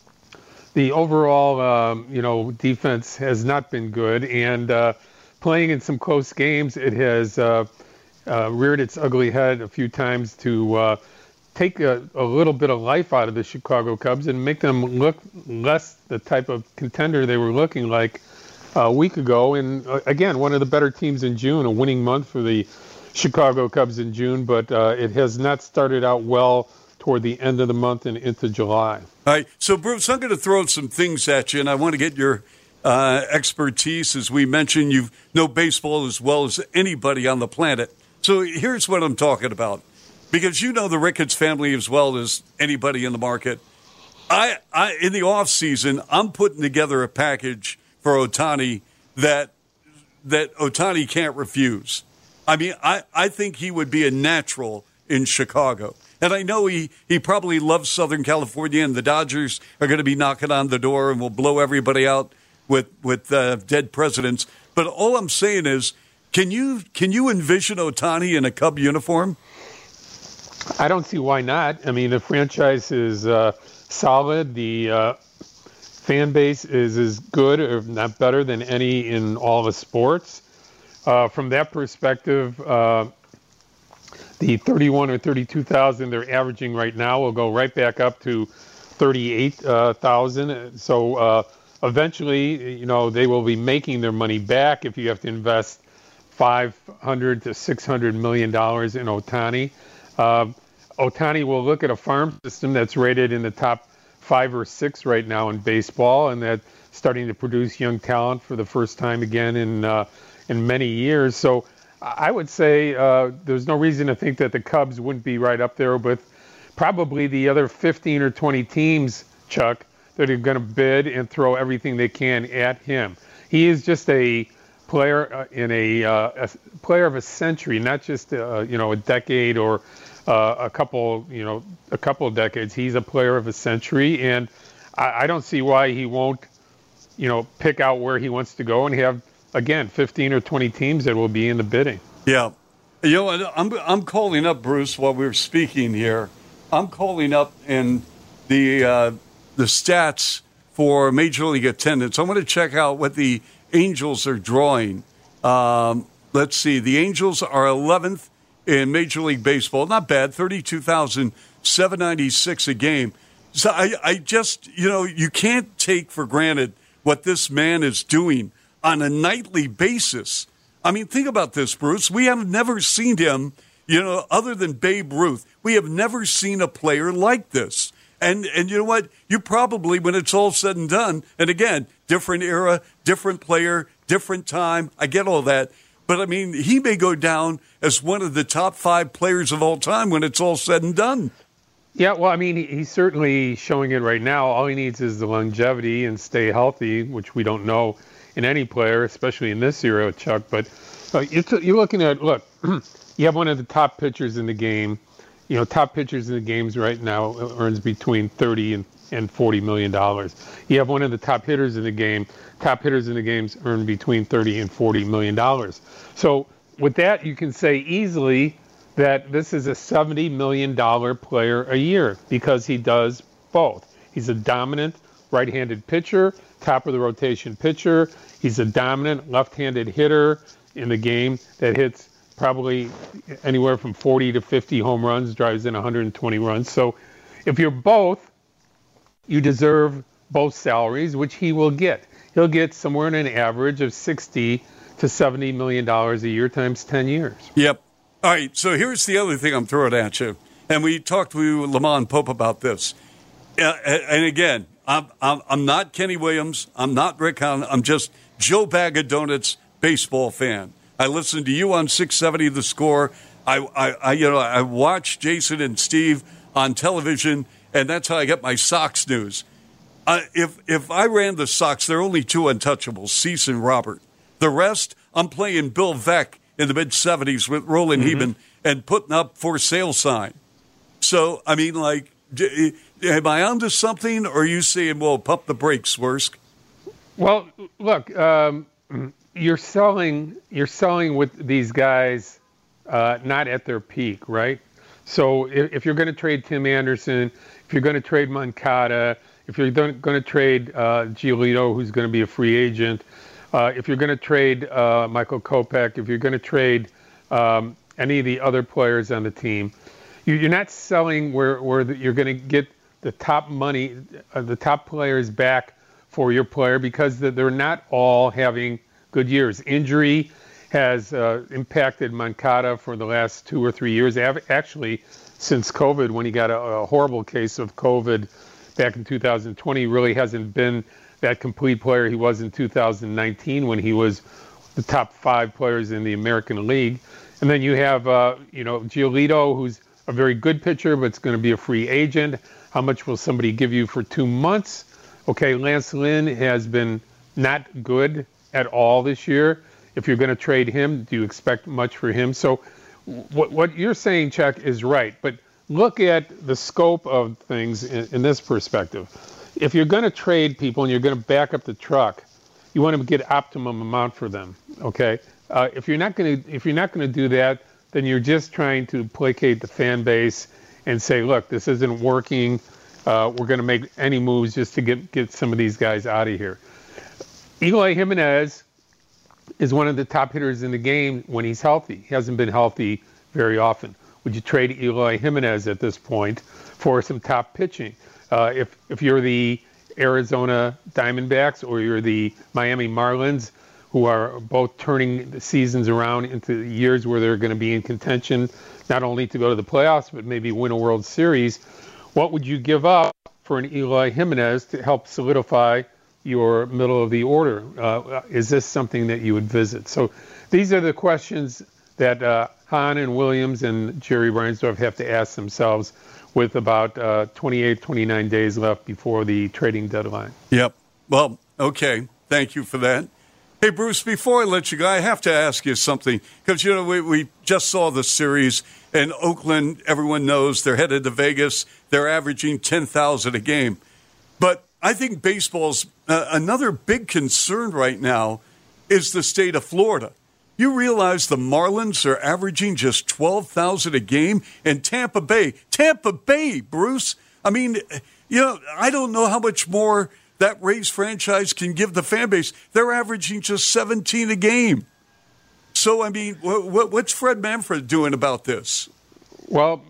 the overall, um, you know, defense has not been good. And uh, playing in some close games, it has uh, uh, reared its ugly head a few times to uh, take a, a little bit of life out of the Chicago Cubs and make them look less the type of contender they were looking like a week ago. And uh, again, one of the better teams in June, a winning month for the Chicago Cubs in June, but uh, it has not started out well toward the end of the month and into July. All right. So, Bruce, I'm going to throw some things at you, and I want to get your uh, expertise. As we mentioned, you know baseball as well as anybody on the planet. So here's what I'm talking about. Because you know the Ricketts family as well as anybody in the market. I, I in the off season, I'm putting together a package for Ohtani that that Ohtani can't refuse. I mean, I, I think he would be a natural in Chicago. And I know he, he probably loves Southern California, and the Dodgers are going to be knocking on the door and will blow everybody out with with uh, dead presidents. But all I'm saying is, can you can you envision Ohtani in a Cub uniform? I don't see why not. I mean, the franchise is uh, solid. The uh, fan base is as good, if not better, than any in all the sports. Uh, from that perspective, uh, the thirty-one or thirty-two thousand they're averaging right now will go right back up to thirty-eight thousand. So uh, eventually, you know, they will be making their money back if you have to invest five hundred to six hundred million dollars in Ohtani. Uh, Ohtani will look at a farm system that's rated in the top five or six right now in baseball, and that's starting to produce young talent for the first time again in uh, in many years. So I would say uh, there's no reason to think that the Cubs wouldn't be right up there with probably the other fifteen or twenty teams, Chuck, that are going to bid and throw everything they can at him. He is just a player uh, in a, uh, a player of a century, not just uh, you know a decade or uh, a couple you know a couple of decades. He's a player of a century, and I, I don't see why he won't you know pick out where he wants to go and have, again, fifteen or twenty teams that will be in the bidding. Yeah. You know, I'm I'm calling up, Bruce, while we're speaking here. I'm calling up in the uh, the stats for Major League attendance. I want to check out what the Angels are drawing. Um, let's see. The Angels are eleventh in Major League Baseball. Not bad, thirty-two thousand seven hundred ninety-six a game. So I, I just, you know, you can't take for granted what this man is doing on a nightly basis. I mean, think about this, Bruce. We have never seen him, you know, other than Babe Ruth. We have never seen a player like this. And and you know what? You probably, when it's all said and done, and again, different era, different player, different time. I get all that. But, I mean, he may go down as one of the top five players of all time when it's all said and done. Yeah, well, I mean, he's certainly showing it right now. All he needs is the longevity and stay healthy, which we don't know in any player, especially in this era, Chuck. But uh, you're, t- you're looking at, look, you have one of the top pitchers in the game. You know, top pitchers in the games right now earns between thirty and, and forty million dollars. You have one of the top hitters in the game. Top hitters in the games earn between thirty and forty million dollars. So with that, you can say easily that this is a seventy million dollars player a year because he does both. He's a dominant right-handed pitcher, top of the rotation pitcher. He's a dominant left-handed hitter in the game that hits probably anywhere from forty to fifty home runs, drives in one hundred twenty runs. So if you're both, you deserve both salaries, which he will get. He'll get somewhere in an average of sixty to seventy million dollars a year times ten years. Yep. All right, so here's the other thing I'm throwing at you. And we talked to Lamont Pope about this. Uh, and again, I'm, I'm, I'm not Kenny Williams. I'm not Rick Hahn. I'm just Joe Bag of Donuts baseball fan. I listen to you on six seventy The Score. I, I, I, you know, I watch Jason and Steve on television, and that's how I get my Sox news. Uh, if if I ran the Sox, there are only two untouchables, Cease and Robert. The rest, I'm playing Bill Veeck in the mid-seventies with Roland mm-hmm. Heben and putting up for sale sign. So, I mean, like, d- am I onto something, or are you saying, well, pump the brakes, Swersk? Well, look, um, you're selling you're selling with these guys uh, not at their peak, right? So if, if you're going to trade Tim Anderson, if you're going to trade Moncada, if you're going to trade uh, Giolito, who's going to be a free agent, uh, if you're going to trade uh, Michael Kopech, if you're going to trade um, any of the other players on the team, you, you're not selling where, where the, you're going to get the top money, uh, the top players back for your player, because they're not all having good years. Injury has uh, impacted Moncada for the last two or three years, actually since COVID, when he got a, a horrible case of COVID back in two thousand twenty. He really hasn't been that complete player he was in two thousand nineteen when he was the top five players in the American League. And then you have, uh, you know, Giolito, who's a very good pitcher, but it's going to be a free agent. How much will somebody give you for two months? Okay, Lance Lynn has been not good at all this year. If you're going to trade him, do you expect much for him? So what what you're saying, Chuck, is right. But look at the scope of things in, in this perspective. If you're going to trade people and you're going to back up the truck, you want to get optimum amount for them. Okay. Uh, if you're not going to if you're not going to do that, then you're just trying to placate the fan base and say, look, this isn't working. Uh, we're going to make any moves just to get get some of these guys out of here. Eloy Jimenez is one of the top hitters in the game when he's healthy. He hasn't been healthy very often. would you trade Eloy Jimenez at this point for some top pitching? Uh, if if you're the Arizona Diamondbacks or you're the Miami Marlins, who are both turning the seasons around into years where they're going to be in contention, not only to go to the playoffs, but maybe win a World Series, what would you give up for an Eloy Jimenez to help solidify your middle of the order? Uh, is this something that you would visit? So these are the questions that uh, Hahn and Williams and Jerry Reinsdorf have to ask themselves with about uh, twenty-eight, twenty-nine days left before the trading deadline. Yep. Well, okay. Thank you for that. Hey, Bruce, before I let you go, I have to ask you something. Because, you know, we, we just saw the series, and Oakland, everyone knows, they're headed to Vegas. They're averaging ten thousand a game. But I think baseball's uh, another big concern right now is the state of Florida. You realize the Marlins are averaging just twelve thousand a game, and Tampa Bay, Tampa Bay, Bruce. I mean, you know, I don't know how much more that Rays franchise can give the fan base. They're averaging just seventeen a game. So, I mean, what, what's Fred Manfred doing about this? Well,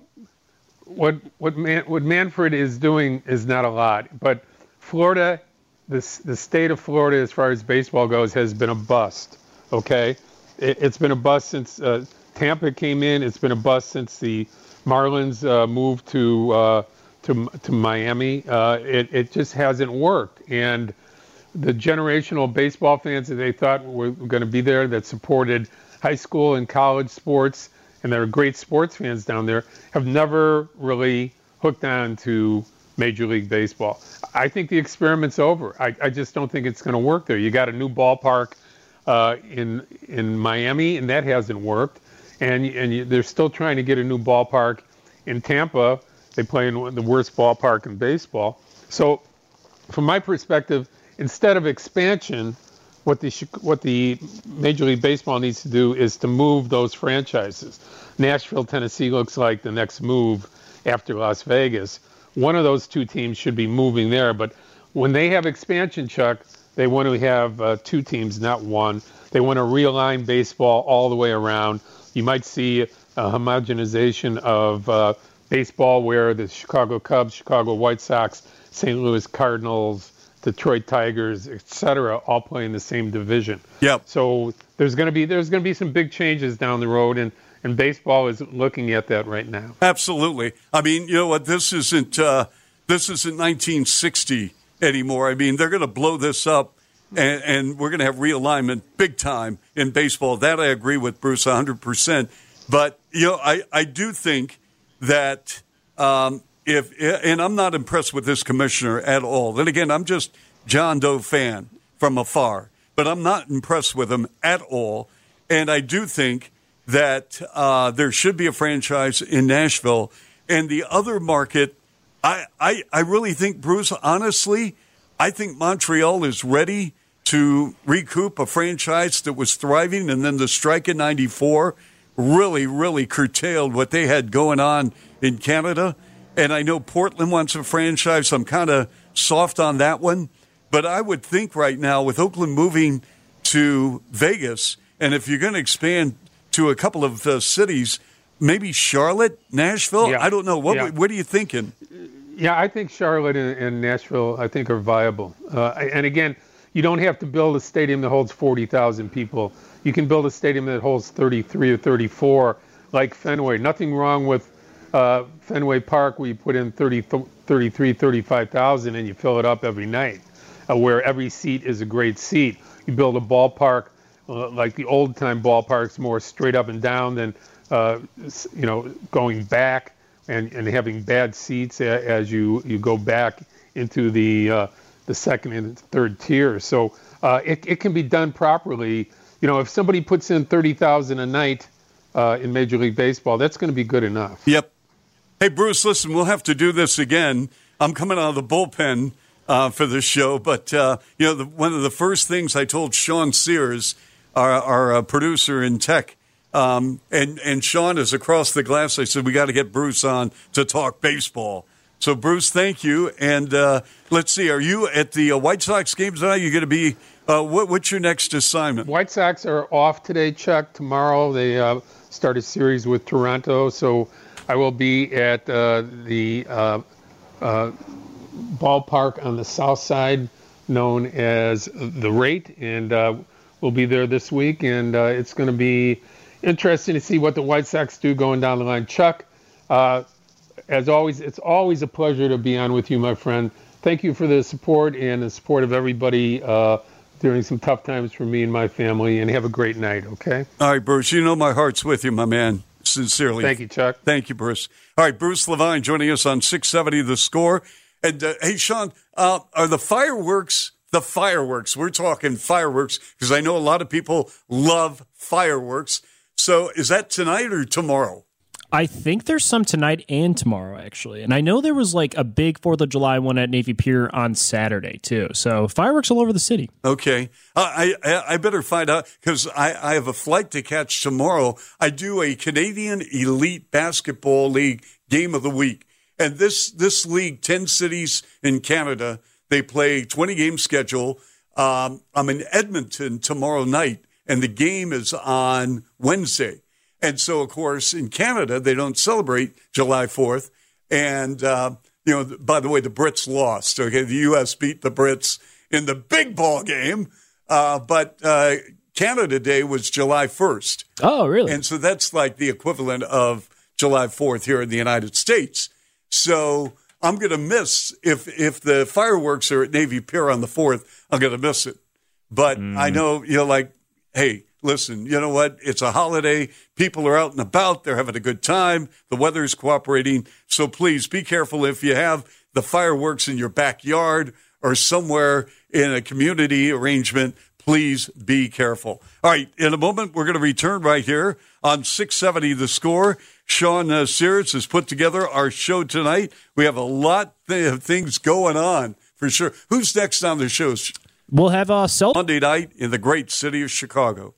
what what Man, what Manfred is doing is not a lot, but Florida, the the state of Florida, as far as baseball goes, has been a bust. Okay. It's been a bust since uh, Tampa came in. It's been a bust since the Marlins uh, moved to uh, to to Miami. Uh, it it just hasn't worked. And the generational baseball fans that they thought were going to be there, that supported high school and college sports, and they're great sports fans down there, have never really hooked on to Major League Baseball. I think the experiment's over. I, I just don't think it's going to work there. You got a new ballpark Uh, in in Miami, and that hasn't worked, and and you, they're still trying to get a new ballpark in Tampa. They play in the worst ballpark in baseball. So, from my perspective, instead of expansion, what the what the Major League Baseball needs to do is to move those franchises. Nashville, Tennessee looks like the next move after Las Vegas. One of those two teams should be moving there, but when they have expansion, Chuck, they want to have uh, two teams, not one. They want to realign baseball all the way around. You might see a homogenization of uh, baseball where the Chicago Cubs, Chicago White Sox, Saint Louis Cardinals, Detroit Tigers, et cetera, all play in the same division. Yep. So there's going to be there's going to be some big changes down the road, and, and baseball is looking at that right now. Absolutely. I mean, you know what? This isn't uh, this isn't nineteen sixty anymore. I mean, they're going to blow this up, and, and we're going to have realignment big time in baseball. That I agree with Bruce one hundred percent. But, you know, I, I do think that um, if – and I'm not impressed with this commissioner at all. And, again, I'm just John Doe fan from afar. But I'm not impressed with him at all. And I do think that uh, there should be a franchise in Nashville. And the other market – I, I, I really think, Bruce, honestly, I think Montreal is ready to recoup a franchise that was thriving, and then the strike in ninety-four really, really curtailed what they had going on in Canada. And I know Portland wants a franchise. I'm kind of soft on that one. But I would think right now, with Oakland moving to Vegas, and if you're going to expand to a couple of uh, cities, maybe Charlotte, Nashville, yeah. I don't know. What, yeah. what are you thinking? Yeah, I think Charlotte and, and Nashville, I think, are viable. Uh, and again, you don't have to build a stadium that holds forty thousand people. You can build a stadium that holds thirty-three or thirty-four, like Fenway. Nothing wrong with uh, Fenway Park, where you put in thirty, thirty-three, thirty-five thousand and you fill it up every night, uh, where every seat is a great seat. You build a ballpark uh, like the old-time ballparks, more straight up and down than, uh, you know, going back. And, and having bad seats as you, you go back into the uh, the second and third tier. So uh, it, it can be done properly. You know, if somebody puts in thirty thousand a night uh, in Major League Baseball, that's going to be good enough. Yep. Hey, Bruce, listen, we'll have to do this again. I'm coming out of the bullpen uh, for this show. But, uh, you know, the, one of the first things I told Sean Sears, our, our uh, producer in tech, Um, and, and Sean is across the glass. I said, we got to get Bruce on to talk baseball. So, Bruce, thank you. And uh, let's see, are you at the uh, White Sox games tonight? Are you going to be Uh, what, what's your next assignment? White Sox are off today, Chuck. Tomorrow they uh, start a series with Toronto, so I will be at uh, the uh, uh, ballpark on the south side known as The Rate, and uh, we'll be there this week, and uh, it's going to be interesting to see what the White Sox do going down the line. Chuck, uh, as always, it's always a pleasure to be on with you, my friend. Thank you for the support and the support of everybody uh, during some tough times for me and my family, and have a great night, okay? All right, Bruce, you know my heart's with you, my man. Sincerely. Thank you, Chuck. Thank you, Bruce. All right, Bruce Levine joining us on six seventy The Score. And, uh, hey, Sean, uh, are the fireworks, the fireworks, we're talking fireworks, because I know a lot of people love fireworks. So is that tonight or tomorrow? I think there's some tonight and tomorrow, actually. And I know there was like a big fourth of July one at Navy Pier on Saturday, too. So fireworks all over the city. Okay. Uh, I, I I better find out, because I, I have a flight to catch tomorrow. I do a Canadian Elite Basketball League Game of the Week. And this, this league, ten cities in Canada, they play twenty-game schedule. Um, I'm in Edmonton tomorrow night, and the game is on Wednesday. And so, of course, in Canada, they don't celebrate July fourth. And, uh, you know, by the way, the Brits lost. Okay, the U S beat the Brits in the big ball game. Uh, but uh, Canada Day was July first. Oh, really? And so that's like the equivalent of July fourth here in the United States. So I'm going to miss, if if the fireworks are at Navy Pier on the fourth, I'm going to miss it. But mm. I know, you know, like, hey, listen, you know what? It's a holiday. People are out and about. They're having a good time. The weather's cooperating. So please be careful if you have the fireworks in your backyard or somewhere in a community arrangement. Please be careful. All right, in a moment, we're going to return right here on six seventy The Score. Sean uh, Sears has put together our show tonight. We have a lot of things going on, for sure. Who's next on the show? We'll have uh, Cel- Monday night in the great city of Chicago.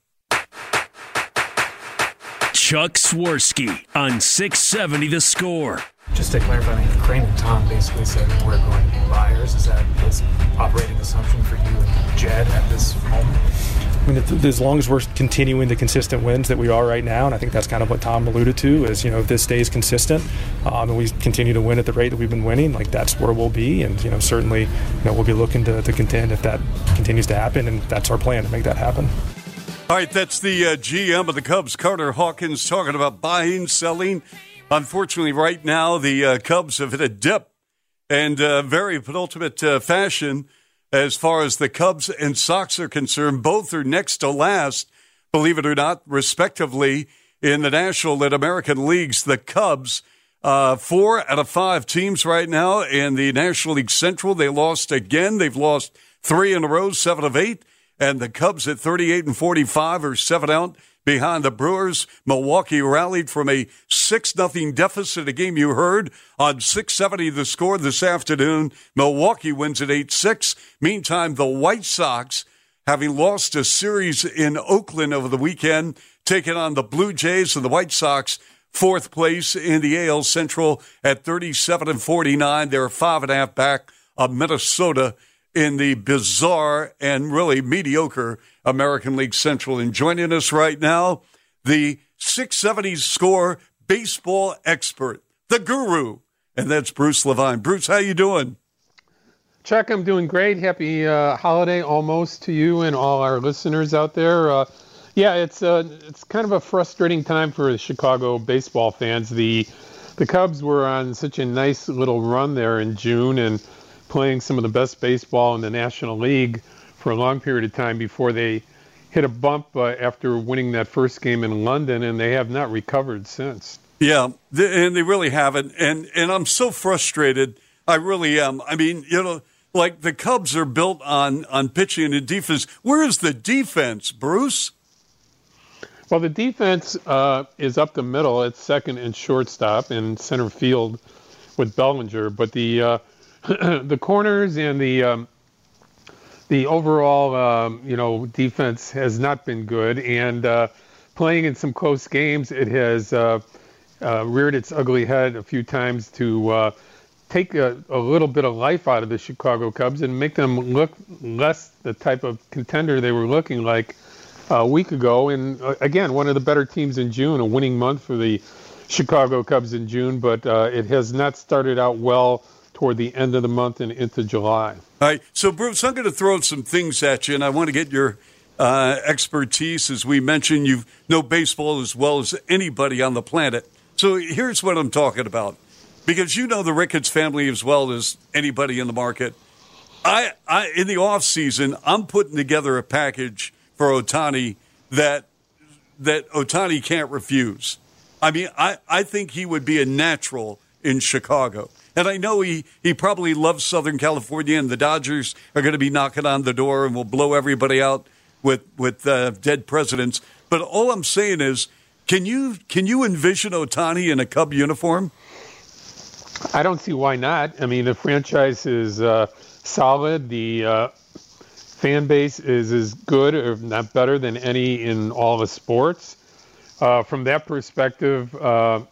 Chuck Swirsky on six seventy The Score. Just to clarify, I mean, Crane and Tom basically said we're going to be buyers. Is that his operating assumption for you and Jed at this moment? I mean, as long as we're continuing the consistent wins that we are right now, and I think that's kind of what Tom alluded to, is, you know, if this stays consistent um, and we continue to win at the rate that we've been winning, like, that's where we'll be. And, you know, certainly, you know, we'll be looking to, to contend if that continues to happen, and that's our plan, to make that happen. All right, that's the uh, G M of the Cubs, Carter Hawkins, talking about buying, selling. Unfortunately, right now, the uh, Cubs have hit a dip, and uh, very penultimate uh, fashion. As far as the Cubs and Sox are concerned, both are next to last, believe it or not, respectively, in the National and American Leagues. The Cubs, uh, four out of five teams right now in the National League Central. They lost again. They've lost three in a row, seven of eight. And the Cubs at thirty-eight and forty-five are seven out behind the Brewers. Milwaukee rallied from a six nothing deficit, a game you heard on six seventy The Score this afternoon. Milwaukee wins at eight six. Meantime, the White Sox, having lost a series in Oakland over the weekend, taking on the Blue Jays, and the White Sox fourth place in the A L Central at thirty-seven and forty-nine. They're five and a half back of Minnesota in the bizarre and really mediocre American League Central. And joining us right now, the six seventy Score baseball expert, the guru, and that's Bruce Levine. Bruce, how you doing? Chuck, I'm doing great. Happy uh, holiday almost to you and all our listeners out there. Uh, yeah, it's uh, it's kind of a frustrating time for Chicago baseball fans. The the Cubs were on such a nice little run there in June and playing some of the best baseball in the National League for a long period of time before they hit a bump uh, after winning that first game in London, and they have not recovered since. Yeah, and they really haven't. And and I'm so frustrated. I really am. I mean, you know, like the Cubs are built on, on pitching and defense. Where is the defense, Bruce? Well, the defense uh, is up the middle. It's second and shortstop and center field with Bellinger. But the uh, the corners and the um, the overall, um, you know, defense has not been good. And uh, playing in some close games, it has uh, uh, reared its ugly head a few times to uh, take a, a little bit of life out of the Chicago Cubs and make them look less the type of contender they were looking like a week ago. And uh, again, one of the better teams in June, a winning month for the Chicago Cubs in June, but uh, it has not started out well toward the end of the month and into July. All right, so Bruce, I'm going to throw some things at you, and I want to get your uh, expertise. As we mentioned, you know baseball as well as anybody on the planet. So here's what I'm talking about, because you know the Ricketts family as well as anybody in the market. I, I in the off season, I'm putting together a package for Ohtani that that Ohtani can't refuse. I mean, I, I think he would be a natural in Chicago. And I know he, he probably loves Southern California, and the Dodgers are going to be knocking on the door and will blow everybody out with, with uh, dead presidents. But all I'm saying is, can you can you envision Ohtani in a Cub uniform? I don't see why not. I mean, the franchise is uh, solid. The uh, fan base is as good, if not better, than any in all the sports. Uh, from that perspective, uh,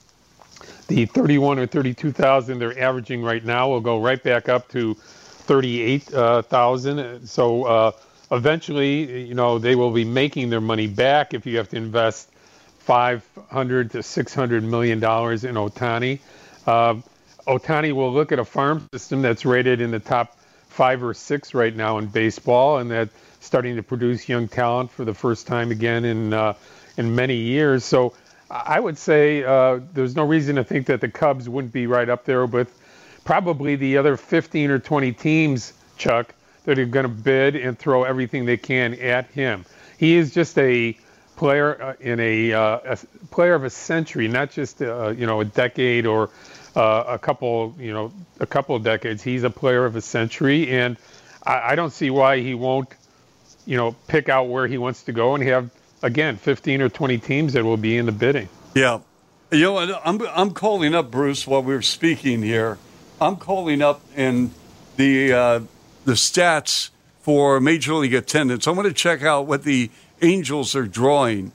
the thirty-one or thirty-two thousand they're averaging right now will go right back up to thirty-eight thousand. So uh, eventually, you know, they will be making their money back if you have to invest five hundred to six hundred million dollars in Ohtani. Uh, Ohtani will look at a farm system that's rated in the top five or six right now in baseball, and that's starting to produce young talent for the first time again in uh, in many years. So I would say uh, there's no reason to think that the Cubs wouldn't be right up there with probably the other fifteen or twenty teams, Chuck, that are going to bid and throw everything they can at him. He is just a player uh, in a, uh, a player of a century, not just uh, you know a decade or uh, a couple you know a couple of decades. He's a player of a century, and I, I don't see why he won't you know pick out where he wants to go and have, again, fifteen or twenty teams that will be in the bidding. Yeah. You know, I'm I'm calling up, Bruce, while we're speaking here. I'm calling up in the uh, the stats for Major League attendance. I want to check out what the Angels are drawing.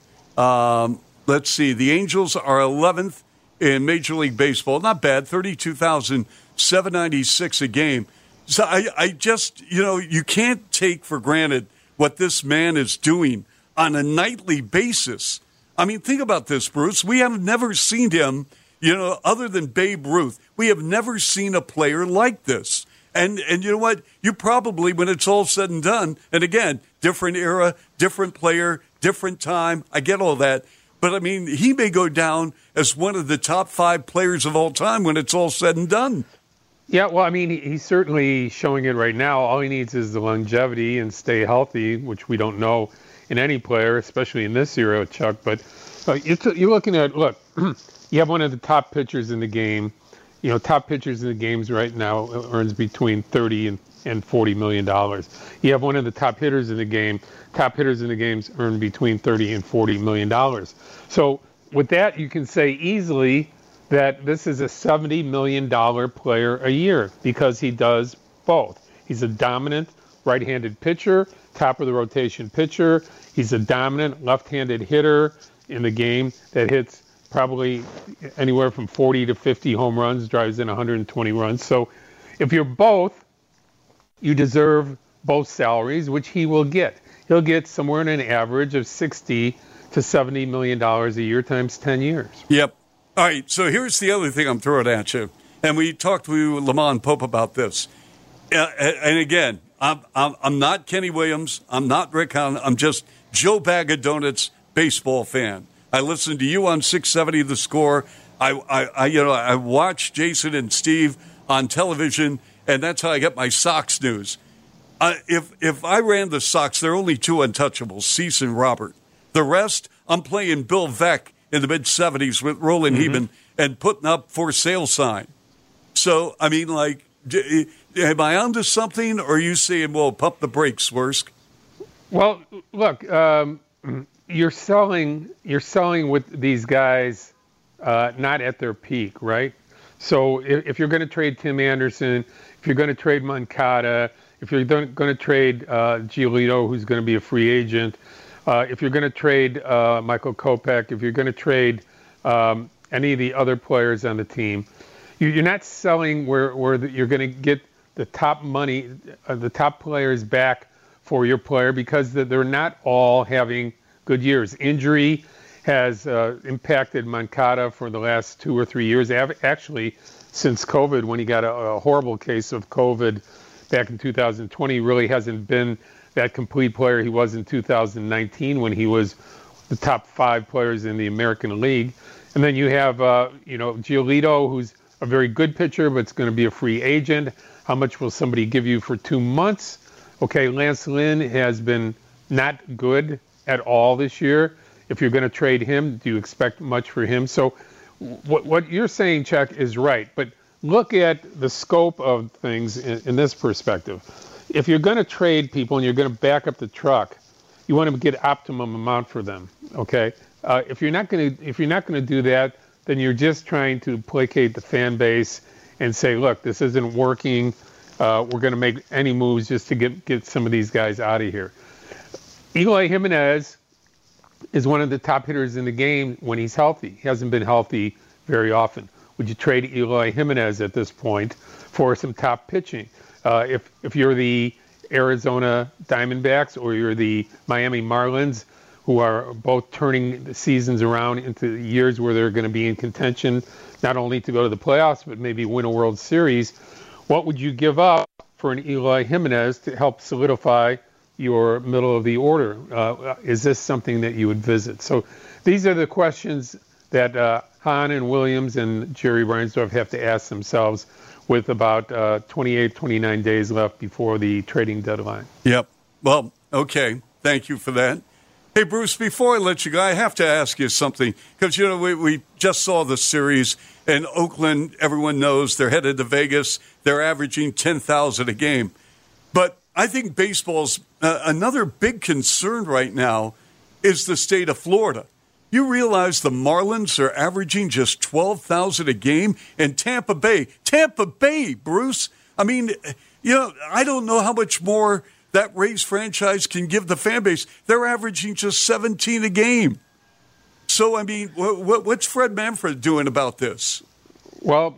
Um, let's see. The Angels are eleventh in Major League Baseball. Not bad, thirty-two thousand seven hundred ninety-six a game. So I, I just, you know, you can't take for granted what this man is doing on a nightly basis. I mean, think about this, Bruce. We have never seen him, you know, other than Babe Ruth. We have never seen a player like this. And and you know what? You probably, when it's all said and done, and again, different era, different player, different time. I get all that. But, I mean, he may go down as one of the top five players of all time when it's all said and done. Yeah, well, I mean, he's certainly showing it right now. All he needs is the longevity and stay healthy, which we don't know in any player, especially in this era, Chuck. But uh, you're, t- you're looking at, look, you have one of the top pitchers in the game. You know, top pitchers in the games right now earns between thirty and, and forty million dollars. You have one of the top hitters in the game. Top hitters in the games earn between thirty and forty million dollars. So with that, you can say easily that this is a seventy million dollars player a year because he does both. He's a dominant right-handed pitcher, top of the rotation pitcher. He's a dominant left-handed hitter in the game that hits probably anywhere from forty to fifty home runs, drives in one hundred twenty runs. So if you're both, you deserve both salaries, which he will get. He'll get somewhere in an average of sixty to seventy million dollars a year times ten years. Yep. All right, so here's the other thing I'm throwing at you. And we talked to Lamont Pope about this. Uh, and again, I'm, I'm, I'm not Kenny Williams. I'm not Rick Hahn. I'm just Joe Bag of Donuts baseball fan. I listen to you on six seventy The Score. I, I, I, you know, I watch Jason and Steve on television, and that's how I get my Sox news. Uh, if if I ran the Sox, there are only two untouchables, Cease and Robert. The rest, I'm playing Bill Veeck in the mid-seventies with Roland mm-hmm. Heben and putting up for sale sign. So, I mean, like, am I onto something, or are you saying, well, pump the brakes, Swersk? Well, look, um, you're selling you're selling with these guys uh, not at their peak, right? So if, if you're going to trade Tim Anderson, if you're going to trade Moncada, if you're going to trade uh, Giolito, who's going to be a free agent, uh, if you're going to trade uh, Michael Kopech, if you're going to trade um, any of the other players on the team, you're not selling where where you're going to get the top money, uh, the top players back for your player, because they're not all having good years. Injury has uh, impacted Moncada for the last two or three years. Actually, since COVID, when he got a, a horrible case of COVID back in two thousand twenty, he really hasn't been that complete player he was in two thousand nineteen when he was the top five players in the American League. And then you have, uh, you know, Giolito, who's a very good pitcher, but it's going to be a free agent. How much will somebody give you for two months? Okay, Lance Lynn has been not good at all this year. If you're going to trade him, do you expect much for him? So what what you're saying, Chuck, is right. But look at the scope of things in, in this perspective. If you're going to trade people and you're going to back up the truck, you want to get optimum amount for them. Okay. Uh, if you're not going to if you're not going to do that, then you're just trying to placate the fan base and say, look, this isn't working. Uh, we're going to make any moves just to get get some of these guys out of here. Eloy Jimenez is one of the top hitters in the game when he's healthy. He hasn't been healthy very often. Would you trade Eloy Jimenez at this point for some top pitching? Uh, if if you're the Arizona Diamondbacks or you're the Miami Marlins, who are both turning the seasons around into years where they're going to be in contention, not only to go to the playoffs, but maybe win a World Series, what would you give up for an Eloy Jimenez to help solidify your middle of the order? Uh, is this something that you would visit? So these are the questions that uh, Hahn and Williams and Jerry Reinsdorf have to ask themselves with about uh, twenty-eight, twenty-nine days left before the trading deadline. Yep. Well, okay. Thank you for that. Hey, Bruce, before I let you go, I have to ask you something. Because, you know, we, we just saw the series, and Oakland, everyone knows, they're headed to Vegas. They're averaging ten thousand a game. But I think baseball's uh, another big concern right now is the state of Florida. You realize the Marlins are averaging just twelve thousand a game, and Tampa Bay, Tampa Bay, Bruce. I mean, you know, I don't know how much more that Rays franchise can give the fan base. They're averaging just seventeen a game. So, I mean, what, what's Fred Manfred doing about this? Well,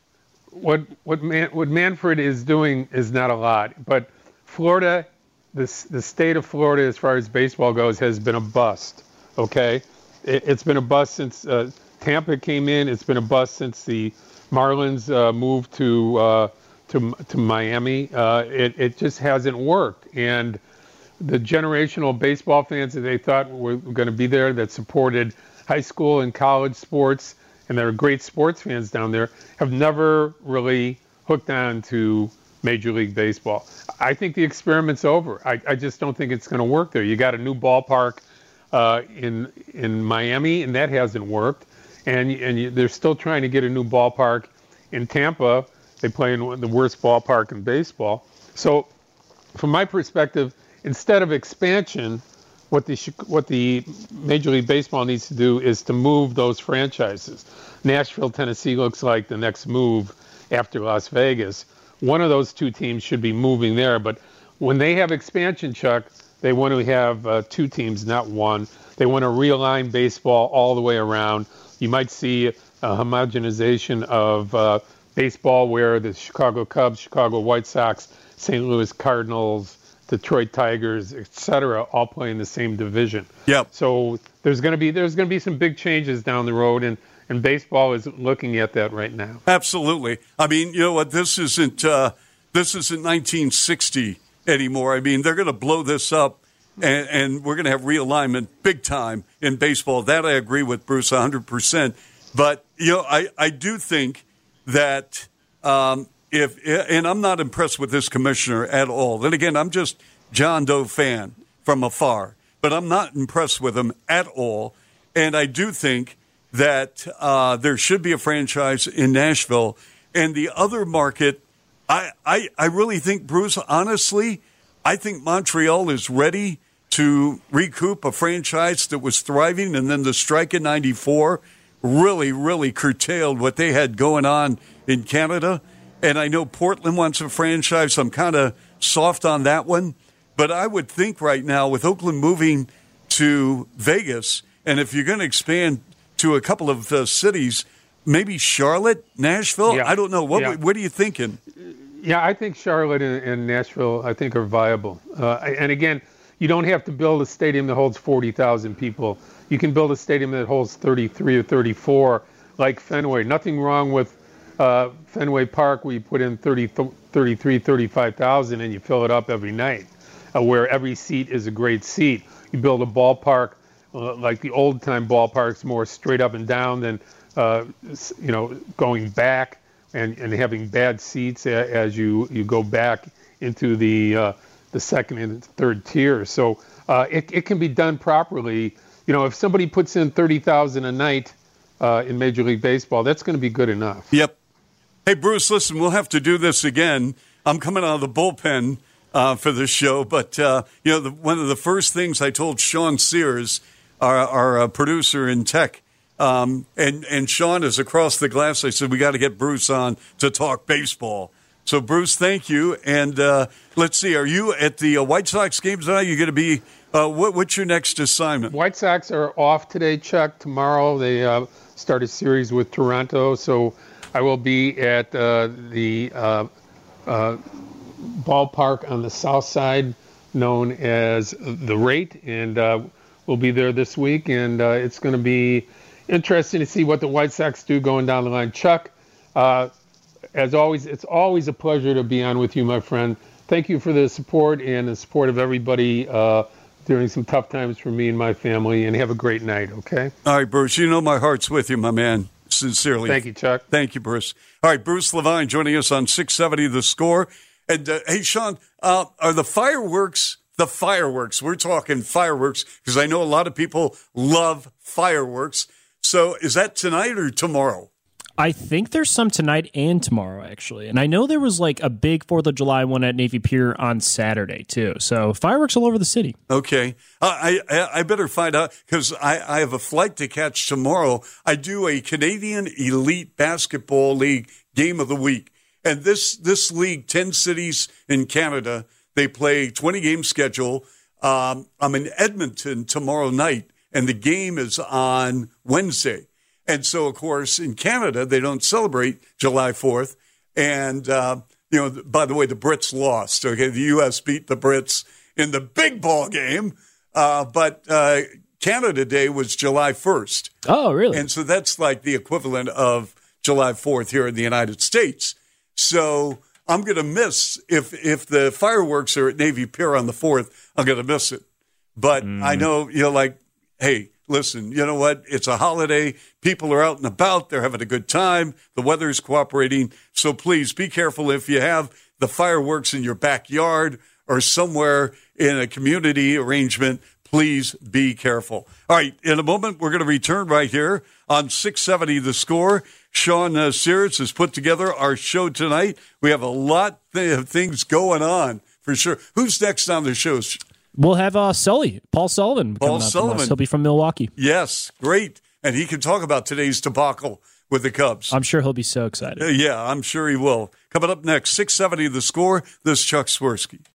what what Man, what Manfred is doing is not a lot, but Florida, this the state of Florida, as far as baseball goes, has been a bust. Okay, it, it's been a bust since uh, Tampa came in. It's been a bust since the Marlins uh, moved to uh, to to Miami. Uh, it it just hasn't worked, and the generational baseball fans that they thought were going to be there, that supported high school and college sports, and they're great sports fans down there, have never really hooked on to Major League Baseball. I think the experiment's over. I, I just don't think it's going to work there. You got a new ballpark uh, in in Miami, and that hasn't worked. And and you, they're still trying to get a new ballpark in Tampa. They play in the worst ballpark in baseball. So, from my perspective, instead of expansion, what the what the Major League Baseball needs to do is to move those franchises. Nashville, Tennessee looks like the next move after Las Vegas. One of those two teams should be moving there. But when they have expansion, Chuck, they want to have uh, two teams, not one. They want to realign baseball all the way around. You might see a homogenization of uh, baseball where the Chicago Cubs, Chicago White Sox, Saint Louis Cardinals, Detroit Tigers, et cetera, all play in the same division. Yep. So there's going to be there's going to be some big changes down the road, and, and baseball is looking at that right now. Absolutely. I mean, you know what? This isn't uh, this isn't nineteen sixty anymore. I mean, they're going to blow this up, and, and we're going to have realignment big time in baseball. That I agree with Bruce one hundred percent. But you know, I I do think that. Um, If and I'm not impressed with this commissioner at all. And again, I'm just John Doe fan from afar, but I'm not impressed with him at all. And I do think that uh, there should be a franchise in Nashville. And the other market, I, I I really think, Bruce, honestly, I think Montreal is ready to recoup a franchise that was thriving, and then the strike in ninety-four really, really curtailed what they had going on in Canada. And I know Portland wants a franchise. I'm kind of soft on that one. But I would think right now with Oakland moving to Vegas, and if you're going to expand to a couple of uh, cities, maybe Charlotte, Nashville? Yeah. I don't know. What Yeah. What are you thinking? Yeah, I think Charlotte and, and Nashville, I think, are viable. Uh, and again, you don't have to build a stadium that holds forty thousand people. You can build a stadium that holds thirty-three or thirty-four, like Fenway. Nothing wrong with uh, Fenway Park, where you put in thirty, thirty-three, thirty-five thousand and you fill it up every night, uh, where every seat is a great seat. You build a ballpark uh, like the old-time ballparks, more straight up and down than, uh, you know, going back and, and having bad seats as you, you go back into the uh, the second and third tier. So uh, it, it can be done properly. You know, if somebody puts in thirty thousand a night uh, in Major League Baseball, that's going to be good enough. Yep. Hey, Bruce, listen, we'll have to do this again. I'm coming out of the bullpen uh, for this show, but, uh, you know, the, one of the first things I told Sean Sears, our, our uh, producer in tech, um, and, and Sean is across the glass, I said, we got to get Bruce on to talk baseball. So, Bruce, thank you. And uh, let's see, are you at the uh, White Sox games tonight? You're going to be, uh, what, what's your next assignment? White Sox are off today, Chuck. Tomorrow they uh, start a series with Toronto. So I will be at uh, the uh, uh, ballpark on the south side known as the Rate. And uh, we'll be there this week. And uh, it's going to be interesting to see what the White Sox do going down the line. Chuck, uh, as always, it's always a pleasure to be on with you, my friend. Thank you for the support and the support of everybody uh, during some tough times for me and my family, and have a great night, okay? All right, Bruce, you know my heart's with you, my man. Sincerely. Thank you, Chuck. Thank you, Bruce. All right, Bruce Levine joining us on six seventy The Score. And, uh, hey, Sean, uh, are the fireworks, the fireworks, we're talking fireworks, because I know a lot of people love fireworks. So is that tonight or tomorrow? I think there's some tonight and tomorrow, actually. And I know there was like a big fourth of July one at Navy Pier on Saturday, too. So fireworks all over the city. Okay. Uh, I, I I better find out, because I, I have a flight to catch tomorrow. I do a Canadian Elite Basketball League Game of the Week. And this, this league, ten cities in Canada, they play twenty-game schedule. Um, I'm in Edmonton tomorrow night, and the game is on Wednesday. And so, of course, in Canada, they don't celebrate July fourth. And, uh, you know, by the way, the Brits lost. Okay, the U S beat the Brits in the big ball game. Uh, but uh, Canada Day was July first. Oh, really? And so that's like the equivalent of July fourth here in the United States. So I'm going to miss, if if the fireworks are at Navy Pier on the fourth, I'm going to miss it. But mm. I know, you know, like, hey, listen, you know what? It's a holiday. People are out and about. They're having a good time. The weather's cooperating. So please be careful if you have the fireworks in your backyard or somewhere in a community arrangement. Please be careful. All right, in a moment, we're going to return right here on six seventy The Score. Sean uh, Sears has put together our show tonight. We have a lot of things going on, for sure. Who's next on the show? We'll have uh, Sully, Paul Sullivan. Paul Sullivan. He'll be from Milwaukee. Yes, great. And he can talk about today's debacle with the Cubs. I'm sure he'll be so excited. Uh, yeah, I'm sure he will. Coming up next, six seventy The Score. This is Chuck Swirsky.